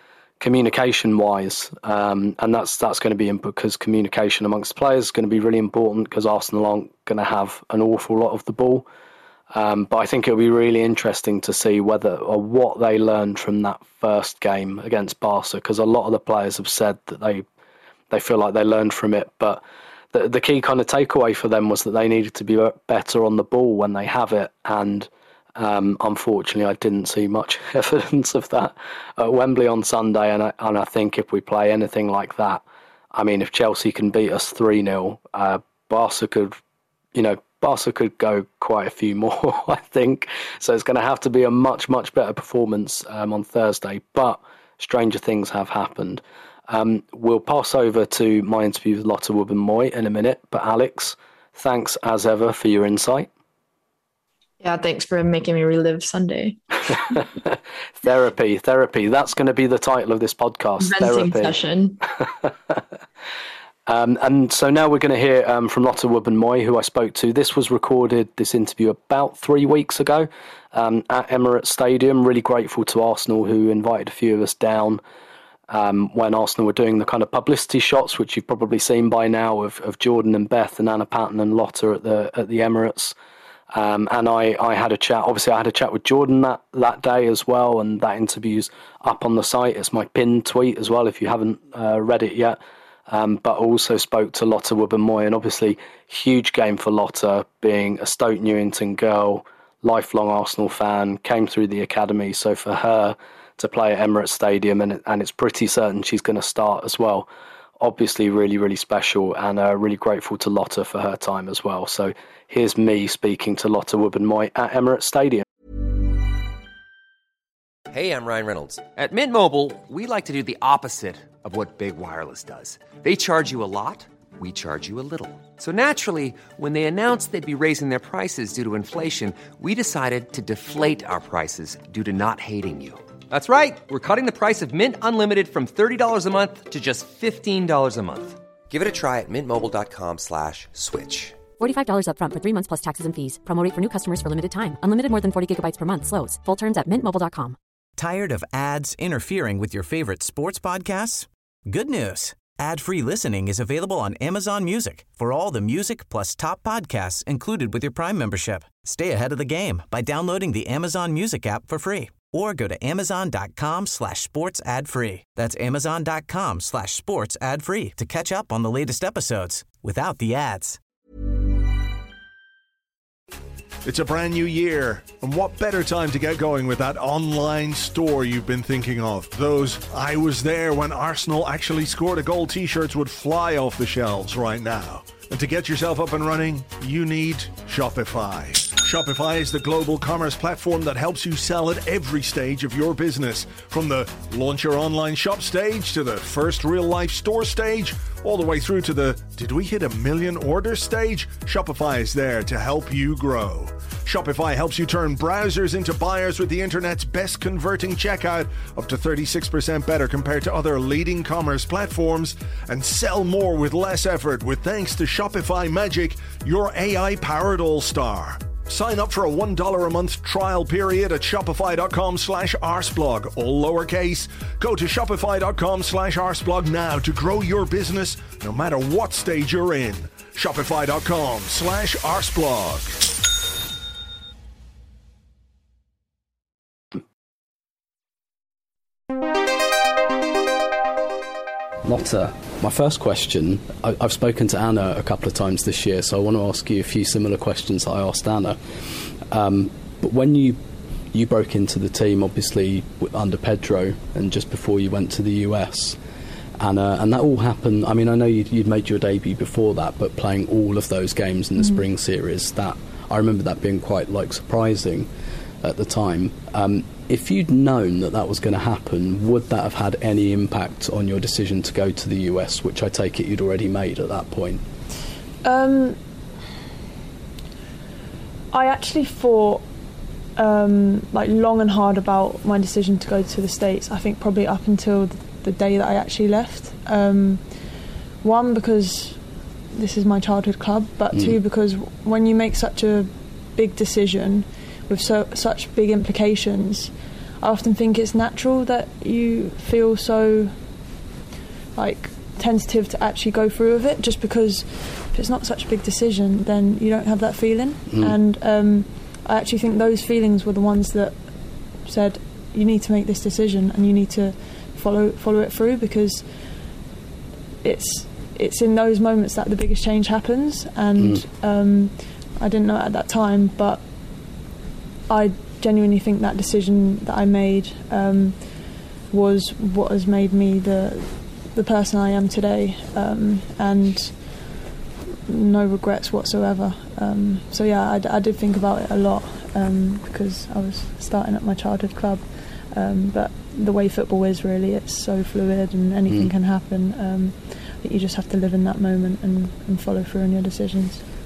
communication-wise, um, and that's that's going to be important, because communication amongst players is going to be really important, because Arsenal aren't going to have an awful lot of the ball. Um, but I think it'll be really interesting to see whether or what they learned from that first game against Barca, because a lot of the players have said that they they feel like they learned from it. But the the key kind of takeaway for them was that they needed to be better on the ball when they have it, and Um, unfortunately, I didn't see much evidence of that at Wembley on Sunday, and I, and I think if we play anything like that, I mean, if Chelsea can beat us three nil, uh, Barca could, you know, Barca could go quite a few more, I think. So it's going to have to be a much, much better performance um, on Thursday, but stranger things have happened. Um, we'll pass over to my interview with Lotte Wubben-Moy in a minute, but Alex, thanks as ever for your insight. Yeah, thanks for making me relive Sunday. Therapy, therapy. That's going to be the title of this podcast. Venting Therapy. Session. um, and so now we're going to hear um, from Lotte Wubben-Moy, who I spoke to. This was recorded, this interview, about three weeks ago um, at Emirates Stadium. Really grateful to Arsenal, who invited a few of us down um, when Arsenal were doing the kind of publicity shots, which you've probably seen by now, of, of Jordan and Beth and Anna Patten and Lotte at the at the Emirates. Um, and I, I had a chat, obviously I had a chat with Jordan that, that day as well, and that interview's up on the site. It's my pinned tweet as well if you haven't uh, read it yet. Um, but also spoke to Lotte Wubben-Moy, and obviously huge game for Lotte, being a Stoke Newington girl, lifelong Arsenal fan, came through the academy. So for her to play at Emirates Stadium, and, and it's pretty certain she's going to start as well, obviously really, really special, and uh, really grateful to Lotte for her time as well. So here's me speaking to Lotte Wubben-Moy at Emirates Stadium. Hey, I'm Ryan Reynolds. At Mint Mobile, we like to do the opposite of what Big Wireless does. They charge you a lot, we charge you a little. So naturally, when they announced they'd be raising their prices due to inflation, we decided to deflate our prices due to not hating you. That's right. We're cutting the price of Mint Unlimited from thirty dollars a month to just fifteen dollars a month. Give it a try at mintmobile.com slash switch. forty-five dollars up front for three months plus taxes and fees. Promo rate for new customers for limited time. Unlimited more than forty gigabytes per month. Slows full terms at mint mobile dot com. Tired of ads interfering with your favorite sports podcasts? Good news. Ad-free listening is available on Amazon Music for all the music plus top podcasts included with your Prime membership. Stay ahead of the game by downloading the Amazon Music app for free or go to amazon.com slash sports ad free. That's amazon.com slash sports ad free to catch up on the latest episodes without the ads. It's a brand new year, and what better time to get going with that online store you've been thinking of? Those I was there when Arsenal actually scored a goal t-shirts would fly off the shelves right now. And to get yourself up and running, you need Shopify. Shopify is the global commerce platform that helps you sell at every stage of your business. From the launch your online shop stage to the first real-life store stage, all the way through to the did we hit a million orders stage? Shopify is there to help you grow. Shopify helps you turn browsers into buyers with the internet's best converting checkout, up to thirty-six percent better compared to other leading commerce platforms, and sell more with less effort with thanks to Shopify Magic, your A I-powered all-star. Sign up for a one dollar a month trial period at shopify.com slash arseblog, all lowercase. Go to shopify.com slash arseblog now to grow your business no matter what stage you're in. Shopify.com slash arseblog. Lotte, my first question, I, I've spoken to Anna a couple of times this year, so I want to ask you a few similar questions that I asked Anna. Um, but when you you broke into the team, obviously under Pedro, and just before you went to the U S, and, uh, and that all happened, I mean, I know you'd, you'd made your debut before that, but playing all of those games in the mm-hmm. spring series, that I remember that being quite like surprising at the time. Um, if you'd known that that was going to happen, would that have had any impact on your decision to go to the U S, which I take it you'd already made at that point? Um, I actually thought um, like long and hard about my decision to go to the States. I think probably up until the day that I actually left. Um, one, because this is my childhood club, but mm. two, because when you make such a big decision with so, such big implications, I often think it's natural that you feel so like tentative to actually go through with it, just because if it's not such a big decision then you don't have that feeling. mm. And um, I actually think those feelings were the ones that said you need to make this decision and you need to follow follow it through, because it's it's in those moments that the biggest change happens. And mm. um, I didn't know it at that time, but I genuinely think that decision that I made um, was what has made me the the person I am today, um, and no regrets whatsoever. Um, so yeah, I, I did think about it a lot, um, because I was starting at my childhood club, um, but the way football is really, it's so fluid and anything mm. can happen, um, that you just have to live in that moment and, and follow through on your decisions.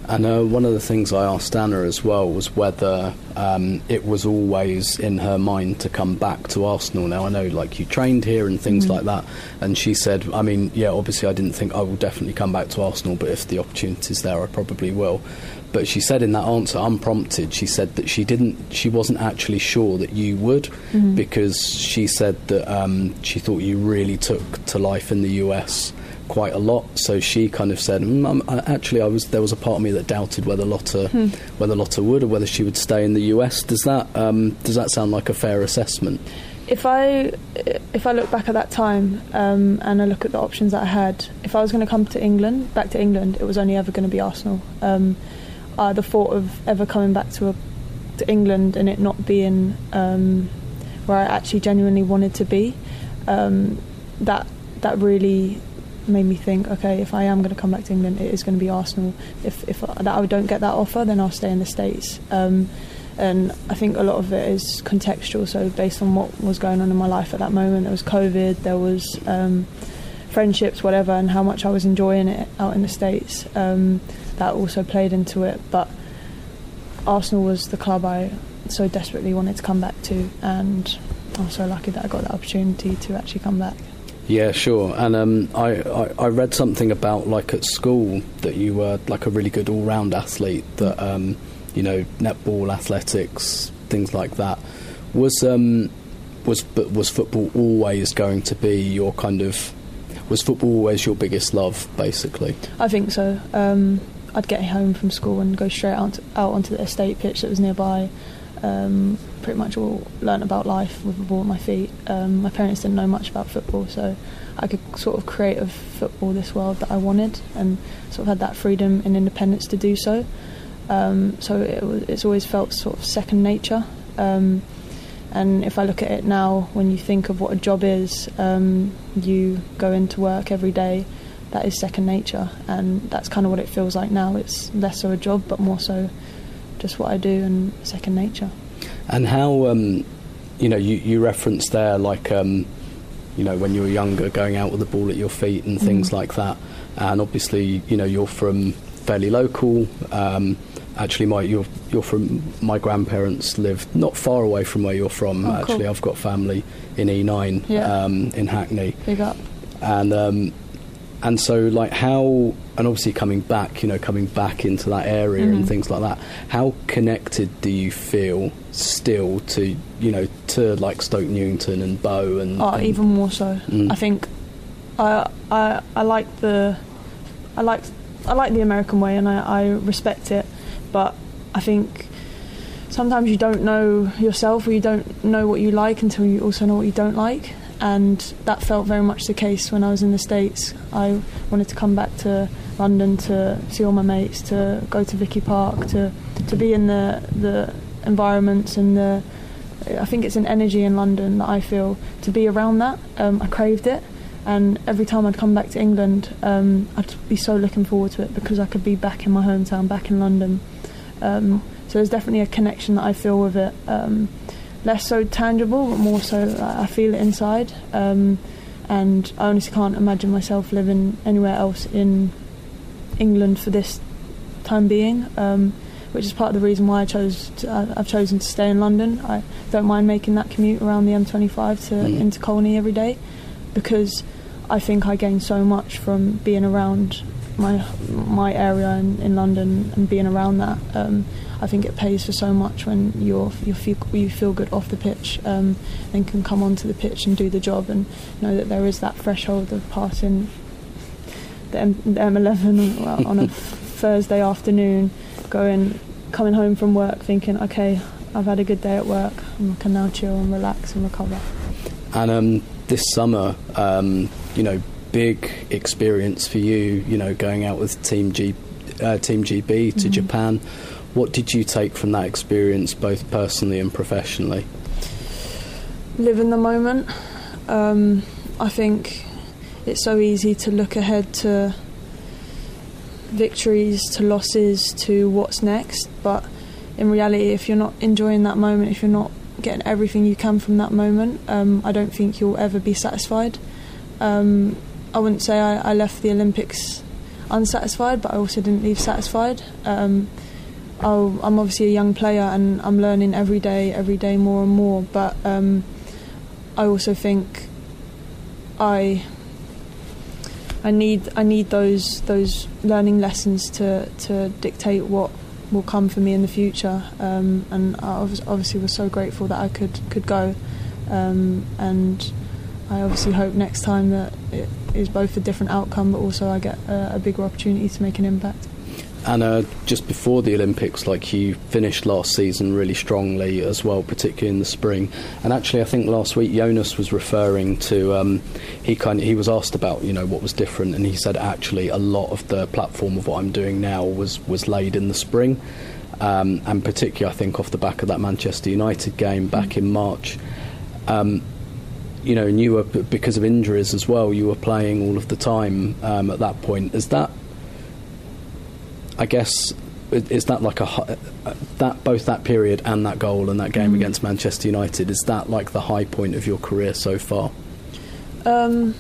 And uh, one of the things I asked Anna as well was whether um, it was always in her mind to come back to Arsenal. Now, I know, like, you trained here and things mm. like that, and she said, I mean, yeah, obviously I didn't think I will definitely come back to Arsenal, but if the opportunity's there, I probably will. But she said in that answer, unprompted, she said that she didn't, she wasn't actually sure that you would, mm-hmm. because she said that um, she thought you really took to life in the U S quite a lot. So she kind of said, mm, I, actually, I was there was a part of me that doubted whether Lotta, hmm. whether Lotta would or whether she would stay in the U S. Does that um, does that sound like a fair assessment? If I if I look back at that time um, and I look at the options that I had, if I was going to come to England, back to England, it was only ever going to be Arsenal. Um, Uh, the thought of ever coming back to a, to England and it not being um, where I actually genuinely wanted to be, um, that that really made me think, okay, if I am going to come back to England, it is going to be Arsenal. If if I, that I don't get that offer, then I'll stay in the States. Um, and I think a lot of it is contextual, so based on what was going on in my life at that moment. There was COVID, there was um, friendships, whatever, and how much I was enjoying it out in the States. Um, that also played into it, but Arsenal was the club I so desperately wanted to come back to, and I was so lucky that I got that opportunity to actually come back. Yeah, sure. And um, I, I, I read something about, like, at school that you were like a really good all-round athlete, that um, you know, netball, athletics, things like that. Was um, was but was football always going to be your kind of was football always your biggest love, basically? I think so. Um, I'd get home from school and go straight out, out onto the estate pitch that was nearby. Um, pretty much all learnt about life with the ball at my feet. Um, my parents didn't know much about football, so I could sort of create of football this world that I wanted, and sort of had that freedom and independence to do so. Um, so it was, it's always felt sort of second nature. Um, and if I look at it now, when you think of what a job is, um, you go into work every day. That is second nature, and that's kind of what it feels like now. It's less so a job, but more so just what I do and second nature. And how, um, you know, you, you referenced there, like, um, you know, when you were younger, going out with the ball at your feet and things mm. like that. And obviously, you know, you're from fairly local. Um, actually, my you're you're from my grandparents lived not far away from where you're from. Oh, actually, cool. I've got family in E nine, yeah. um, in Hackney. Big up. And um, and so, like, how, and obviously coming back, you know, coming back into that area mm-hmm. and things like that, how connected do you feel still to, you know, to, like, Stoke Newington and Bow and... Oh, and, even more so. Mm. I think I, I I like the I like I like the American way, and I, I respect it, but I think sometimes you don't know yourself, or you don't know what you like until you also know what you don't like. And that felt very much the case when I was in the States. I wanted to come back to London to see all my mates, to go to Vicky Park, to to be in the the environments and the. I think it's an energy in London that I feel to be around that. Um, I craved it, and every time I'd come back to England, um, I'd be so looking forward to it because I could be back in my hometown, back in London. Um, so there's definitely a connection that I feel with it. Um, less so tangible, but more so I feel it inside, um, and I honestly can't imagine myself living anywhere else in England for this time being, um, which is part of the reason why I chose to, uh, I've chosen to stay in London. I don't mind making that commute around the M twenty-five to mm. into Colney every day, because I think I gain so much from being around my my area in, in London and being around that. Um, I think it pays for so much when you're you feel you feel good off the pitch, um, and can come onto the pitch and do the job, and know that there is that threshold of passing the, M, the M eleven on a Thursday afternoon, going coming home from work thinking, okay, I've had a good day at work, and I can now chill and relax and recover. And um, this summer, um, you know, big experience for you, you know, going out with Team G, uh, Team G B to mm-hmm. Japan. What did you take from that experience, both personally and professionally? Live in the moment. Um, I think it's so easy to look ahead to victories, to losses, to what's next. But in reality, if you're not enjoying that moment, if you're not getting everything you can from that moment, um, I don't think you'll ever be satisfied. Um, I wouldn't say I, I left the Olympics unsatisfied, but I also didn't leave satisfied. Um, I'll, I'm obviously a young player and I'm learning every day, every day more and more, but um, I also think I I need I need those those learning lessons to, to dictate what will come for me in the future, um, and I obviously was so grateful that I could could go, um, and I obviously hope next time that it is both a different outcome, but also I get a, a bigger opportunity to make an impact. And uh, just before the Olympics, like, you finished last season really strongly as well, particularly in the spring. And actually, I think last week Jonas was referring to um, he kind of he was asked about, you know, what was different, and he said actually a lot of the platform of what I'm doing now was was laid in the spring, um, and particularly I think off the back of that Manchester United game back in March. Um, you know, and you were, because of injuries as well, you were playing all of the time um, at that point. Is that, I guess, is that like a that both that period and that goal and that game mm. against Manchester United, is that like the high point of your career so far? Um,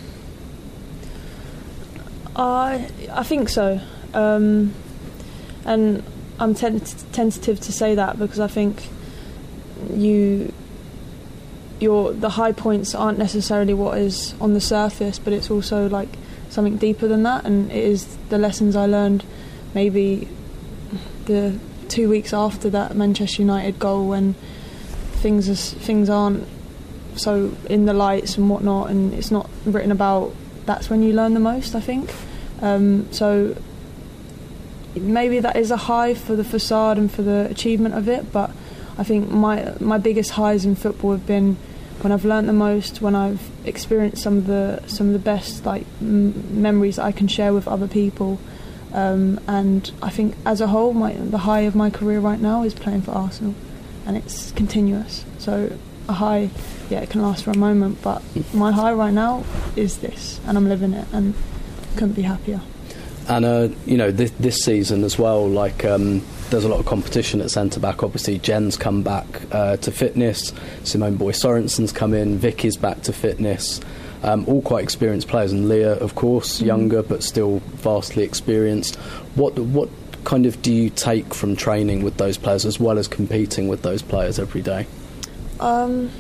I I think so, um, and I'm tent- tentative to say that because I think you your the high points aren't necessarily what is on the surface, but it's also like something deeper than that, and it is the lessons I learned. Maybe the two weeks after that Manchester United goal, when things are, things aren't so in the lights and whatnot, and it's not written about, that's when you learn the most, I think. Um, so maybe that is a high for the facade and for the achievement of it, but I think my my biggest highs in football have been when I've learnt the most, when I've experienced some of the some of the best like m- memories that I can share with other people. Um, and I think as a whole, my, the high of my career right now is playing for Arsenal, and it's continuous. So a high, yeah, it can last for a moment, but my high right now is this, and I'm living it, and couldn't be happier. And uh, you know, this, this season as well, like um, there's a lot of competition at centre back. Obviously, Jen's come back uh, to fitness. Simone Boy Sorensen's come in. Vicky's back to fitness. Um, all quite experienced players, and Leah, of course, mm-hmm. younger but still vastly experienced. What what kind of do you take from training with those players as well as competing with those players every day? Um,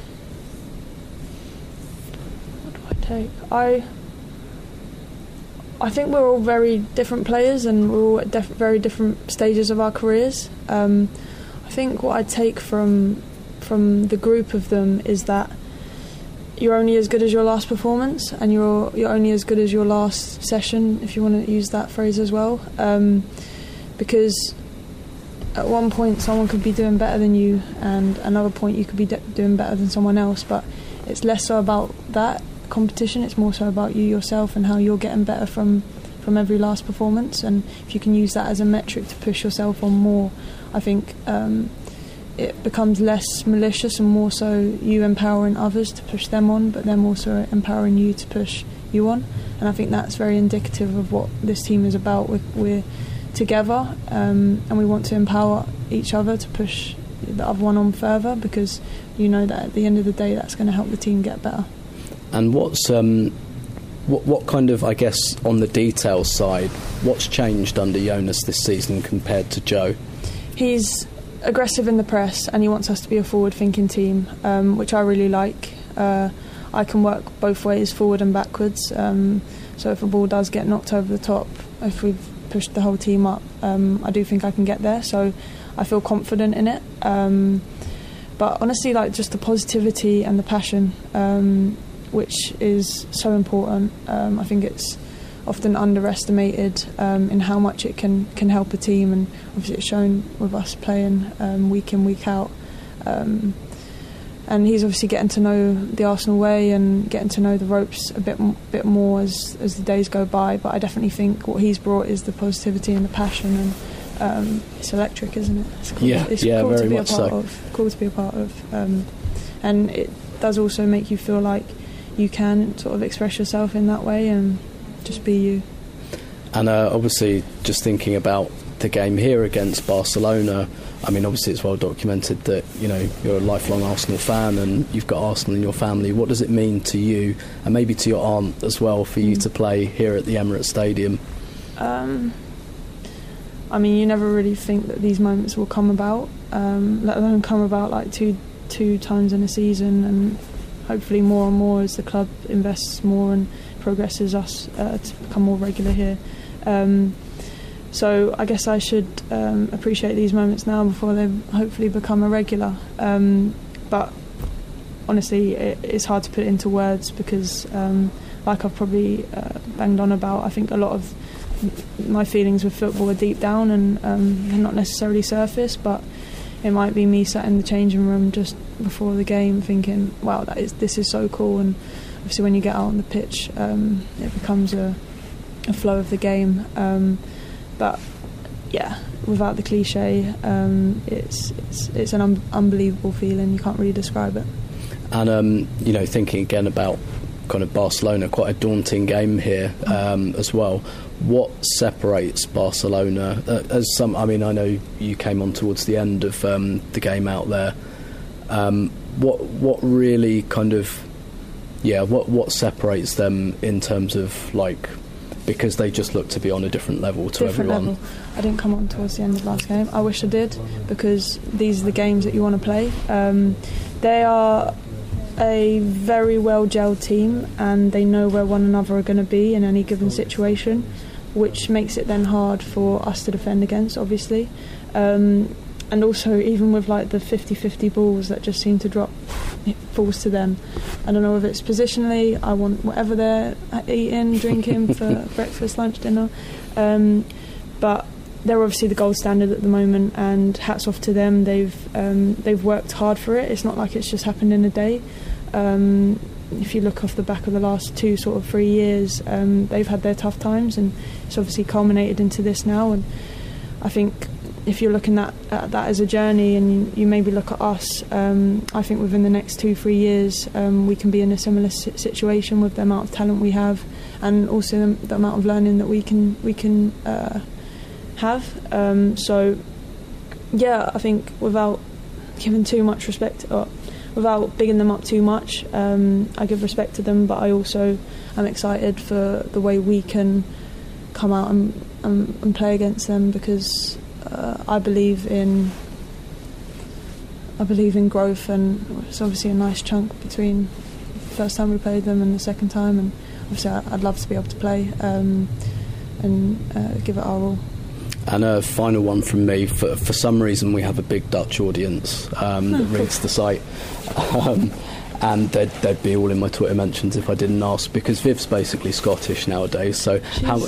what do I take? I I think we're all very different players, and we're all at def- very different stages of our careers. Um, I think what I take from from the group of them is that you're only as good as your last performance, and you're you're only as good as your last session, if you want to use that phrase as well. Um, because at one point someone could be doing better than you, and another point you could be de- doing better than someone else. But it's less so about that competition. It's more so about you yourself and how you're getting better from from every last performance. And if you can use that as a metric to push yourself on more, I think Um, it becomes less malicious and more so you empowering others to push them on, but them also empowering you to push you on. And I think that's very indicative of what this team is about. We're, we're together, um, and we want to empower each other to push the other one on further, because you know that at the end of the day that's going to help the team get better. And what's um, what, what kind of, I guess, on the details side, what's changed under Jonas this season compared to Joe? He's aggressive in the press, and he wants us to be a forward-thinking team, um, which I really like. Uh, I can work both ways, forward and backwards. Um, so if a ball does get knocked over the top, if we've pushed the whole team up, um, I do think I can get there. So I feel confident in it. Um, but honestly, like just the positivity and the passion, um, which is so important. Um, I think it's often underestimated um, in how much it can, can help a team, and obviously it's shown with us playing um, week in, week out. Um, and he's obviously getting to know the Arsenal way and getting to know the ropes a bit bit more as, as the days go by. But I definitely think what he's brought is the positivity and the passion, and um, it's electric, isn't it? It's cool. Yeah, it's yeah, cool very to be much a part so. of. Cool to be a part of, um, and it does also make you feel like you can sort of express yourself in that way and just be you. And uh, obviously, just thinking about the game here against Barcelona, I mean, obviously it's well documented that, you know, you're a lifelong Arsenal fan and you've got Arsenal in your family. What does it mean to you, and maybe to your aunt as well, for you mm. to play here at the Emirates Stadium? Um, I mean, you never really think that these moments will come about, um, let alone come about like two two times in a season, and hopefully more and more as the club invests more and progresses us uh, to become more regular here. Um, so I guess I should um, appreciate these moments now before they hopefully become a regular. Um, but honestly, it, it's hard to put it into words because, um, like I've probably uh, banged on about, I think a lot of my feelings with football are deep down and um, they're not necessarily surface, but it might be me sat in the changing room just before the game thinking, wow, that is this is so cool. And obviously when you get out on the pitch, um, it becomes a, a flow of the game. Um, but yeah, without the cliche, um, it's, it's it's an un- unbelievable feeling. You can't really describe it. And um, you know, thinking again about kind of Barcelona, quite a daunting game here um, as well. What separates Barcelona uh, as some? I mean, I know you came on towards the end of um, the game out there. Um, what what really kind of yeah? What what separates them in terms of like, because they just look to be on a different level to different everyone. Level. I didn't come on towards the end of last game. I wish I did, because these are the games that you want to play. Um, they are a very well gelled team and they know where one another are going to be in any given situation, which makes it then hard for us to defend against, obviously. Um, and also, even with like the fifty-fifty balls that just seem to drop, it falls to them. I don't know if it's positionally, I want whatever they're eating, drinking for breakfast, lunch, dinner. Um, but they're obviously the gold standard at the moment, and hats off to them. They've um, they've worked hard for it. It's not like it's just happened in a day. Um, if you look off the back of the last two sort of three years, um, they've had their tough times, and it's obviously culminated into this now. And I think if you're looking at, at that as a journey, and you, you maybe look at us, um, I think within the next two, three years, um, we can be in a similar situation with the amount of talent we have, and also the, the amount of learning that we can we can uh, have. Um, so, yeah, I think without giving too much respect, or without bigging them up too much, um, I give respect to them, but I also am excited for the way we can come out and, and, and play against them, because uh, I believe in I believe in growth, and it's obviously a nice chunk between the first time we played them and the second time, and obviously I'd love to be able to play um, and uh, give it our all. And a final one from me. For, for some reason, we have a big Dutch audience um, that reads the site. Um, and they'd, they'd be all in my Twitter mentions if I didn't ask, because Viv's basically Scottish nowadays. So how,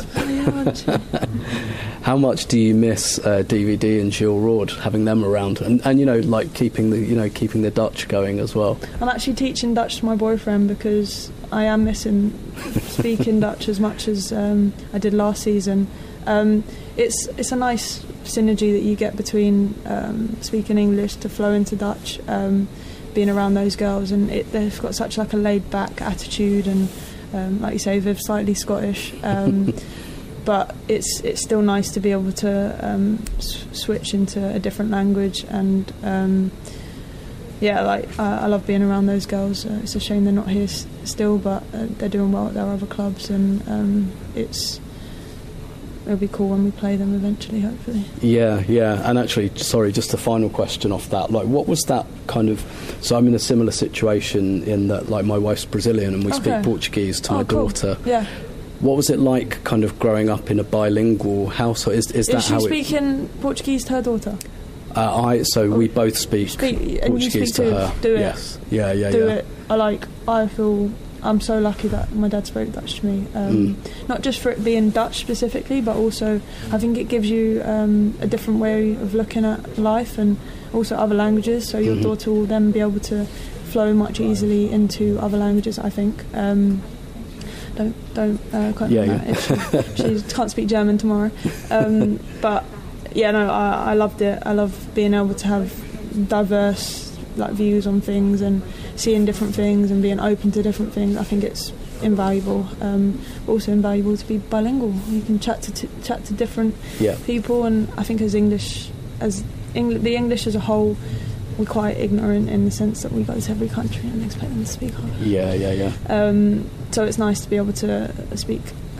how much do you miss uh, D V D and Jill Roord, having them around, and, and you know, like keeping the you know keeping the Dutch going as well? I'm actually teaching Dutch to my boyfriend, because I am missing speaking Dutch as much as um, I did last season. Um, it's it's a nice synergy that you get between um, speaking English to flow into Dutch, um, being around those girls, and it, they've got such like a laid back attitude, and um, like you say, they're slightly Scottish, um, but it's it's still nice to be able to um, s- switch into a different language, and um, yeah, like I, I love being around those girls. Uh, it's a shame they're not here s- still, but uh, they're doing well at their other clubs, and um, it's. It'll be cool when we play them eventually, hopefully. Yeah, yeah. And actually, sorry, just a final question off that. Like, what was that kind of... So I'm in a similar situation in that, like, my wife's Brazilian and we Okay. speak Portuguese to Oh, my cool. daughter. Yeah. What was it like kind of growing up in a bilingual household? Is, is, Is that she how speaking Portuguese to her daughter? it... Uh, I, so we both speak, Speak- and you Portuguese speak to too. her. Do it. Yes. Yeah, yeah, Do yeah. it. I like, I feel... I'm so lucky that my dad spoke Dutch to me. Um, Mm. Not just for it being Dutch specifically, but also I think it gives you um, a different way of looking at life, and also other languages. So your Mhm. daughter will then be able to flow much easily into other languages, I think. Um, don't don't uh, quote me Yeah, on yeah. that. She, she can't speak German tomorrow. Um, but yeah, no, I, I loved it. I love being able to have diverse like views on things and seeing different things and being open to different things. I think it's invaluable. Um, also invaluable to be bilingual. You can chat to t- chat to different Yeah. people, and I think as English, as Eng- the English as a whole, we're quite ignorant in the sense that we go to every country and expect them to speak our Yeah, yeah, yeah. um, so it's nice to be able to speak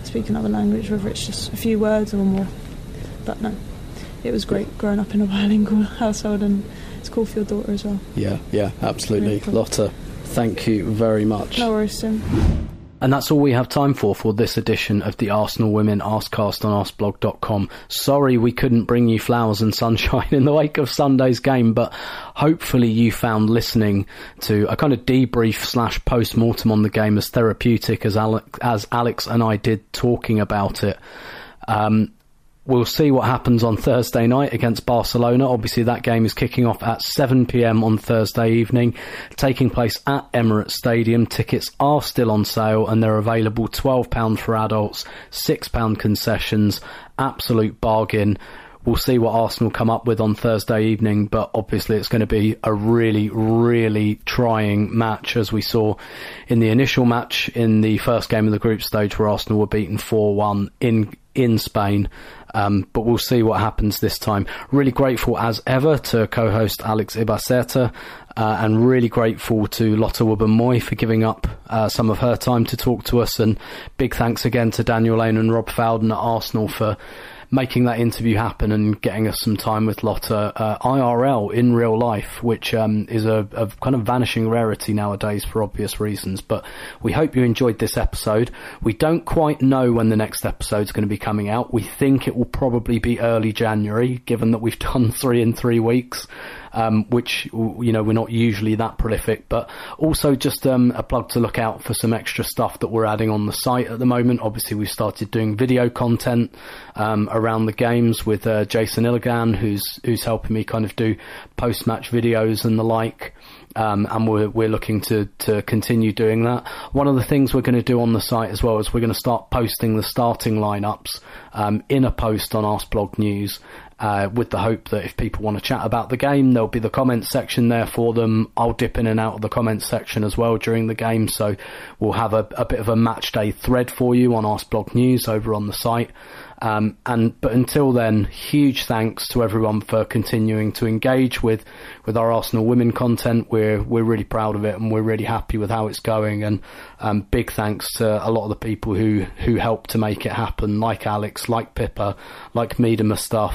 speak another language, whether it's just a few words or more. But no, it was great growing up in a bilingual household, and it's cool for your daughter as well. Yeah, yeah, absolutely. Really cool. Lotta, thank you very much. No worries, Tim. And that's all we have time for for this edition of the Arsenal Women Arsecast on arsblog dot com. Sorry we couldn't bring you flowers and sunshine in the wake of Sunday's game, but hopefully you found listening to a kind of debrief slash post-mortem on the game as therapeutic as Alex, as Alex and I did talking about it. Um, We'll see what happens on Thursday night against Barcelona. Obviously, that game is kicking off at seven p.m. on Thursday evening, taking place at Emirates Stadium. Tickets are still on sale and they're available twelve pounds for adults, six pounds concessions. Absolute bargain. We'll see what Arsenal come up with on Thursday evening, but obviously it's going to be a really, really trying match, as we saw in the initial match in the first game of the group stage where Arsenal were beaten four one in in Spain. Um, but we'll see what happens this time. Really grateful as ever to co-host Alex Ibaceta, uh, and really grateful to Lotta Wubben-Moy for giving up uh, some of her time to talk to us, and big thanks again to Daniel Lane and Rob Fowden at Arsenal for making that interview happen and getting us some time with Lotta uh, I R L in real life, which um, is a, a kind of vanishing rarity nowadays for obvious reasons. But we hope you enjoyed this episode. We don't quite know when the next episode's going to be coming out. We think it will probably be early January, given that we've done three in three weeks. Um, which, you know, we're not usually that prolific, but also just um, a plug to look out for some extra stuff that we're adding on the site at the moment. Obviously, we've started doing video content um, around the games with uh, Jason Illigan, who's who's helping me kind of do post-match videos and the like. Um, and we're, we're looking to, to continue doing that. One of the things we're going to do on the site as well is we're going to start posting the starting lineups um, in a post on Arsblog News, uh, with the hope that if people want to chat about the game, there'll be the comments section there for them. I'll dip in and out of the comments section as well during the game, so we'll have a, a bit of a match day thread for you on Arsblog News over on the site. Um, and but until then, huge thanks to everyone for continuing to engage with, with our Arsenal women content. We're we're really proud of it and we're really happy with how it's going. And um, big thanks to a lot of the people who who helped to make it happen, like Alex, like Pippa, like Mida Mustaf,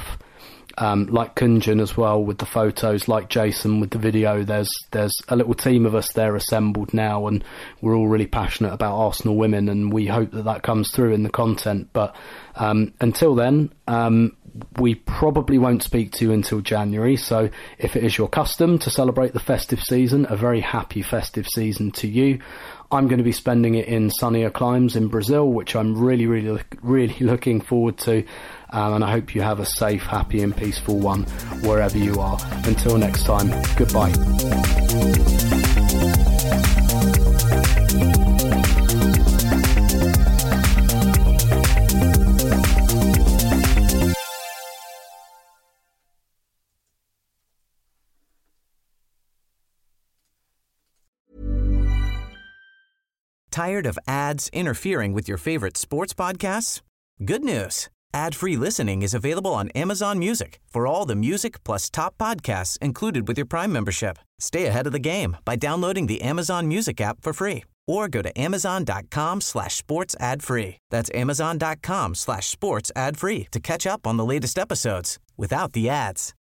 um, like Kunjan as well with the photos, like Jason with the video. There's there's a little team of us there assembled now, and we're all really passionate about Arsenal women, and we hope that that comes through in the content. But Um, until then, um, we probably won't speak to you until January, so if it is your custom to celebrate the festive season, a very happy festive season to you. I'm going to be spending it in sunnier climes in Brazil, which I'm really, really, really looking forward to, um, and I hope you have a safe, happy and peaceful one wherever you are. Until next time, goodbye. Tired of ads interfering with your favorite sports podcasts? Good news. Ad-free listening is available on Amazon Music for all the music plus top podcasts included with your Prime membership. Stay ahead of the game by downloading the Amazon Music app for free or go to amazon.com slash sports ad free. That's amazon.com slash sports ad free to catch up on the latest episodes without the ads.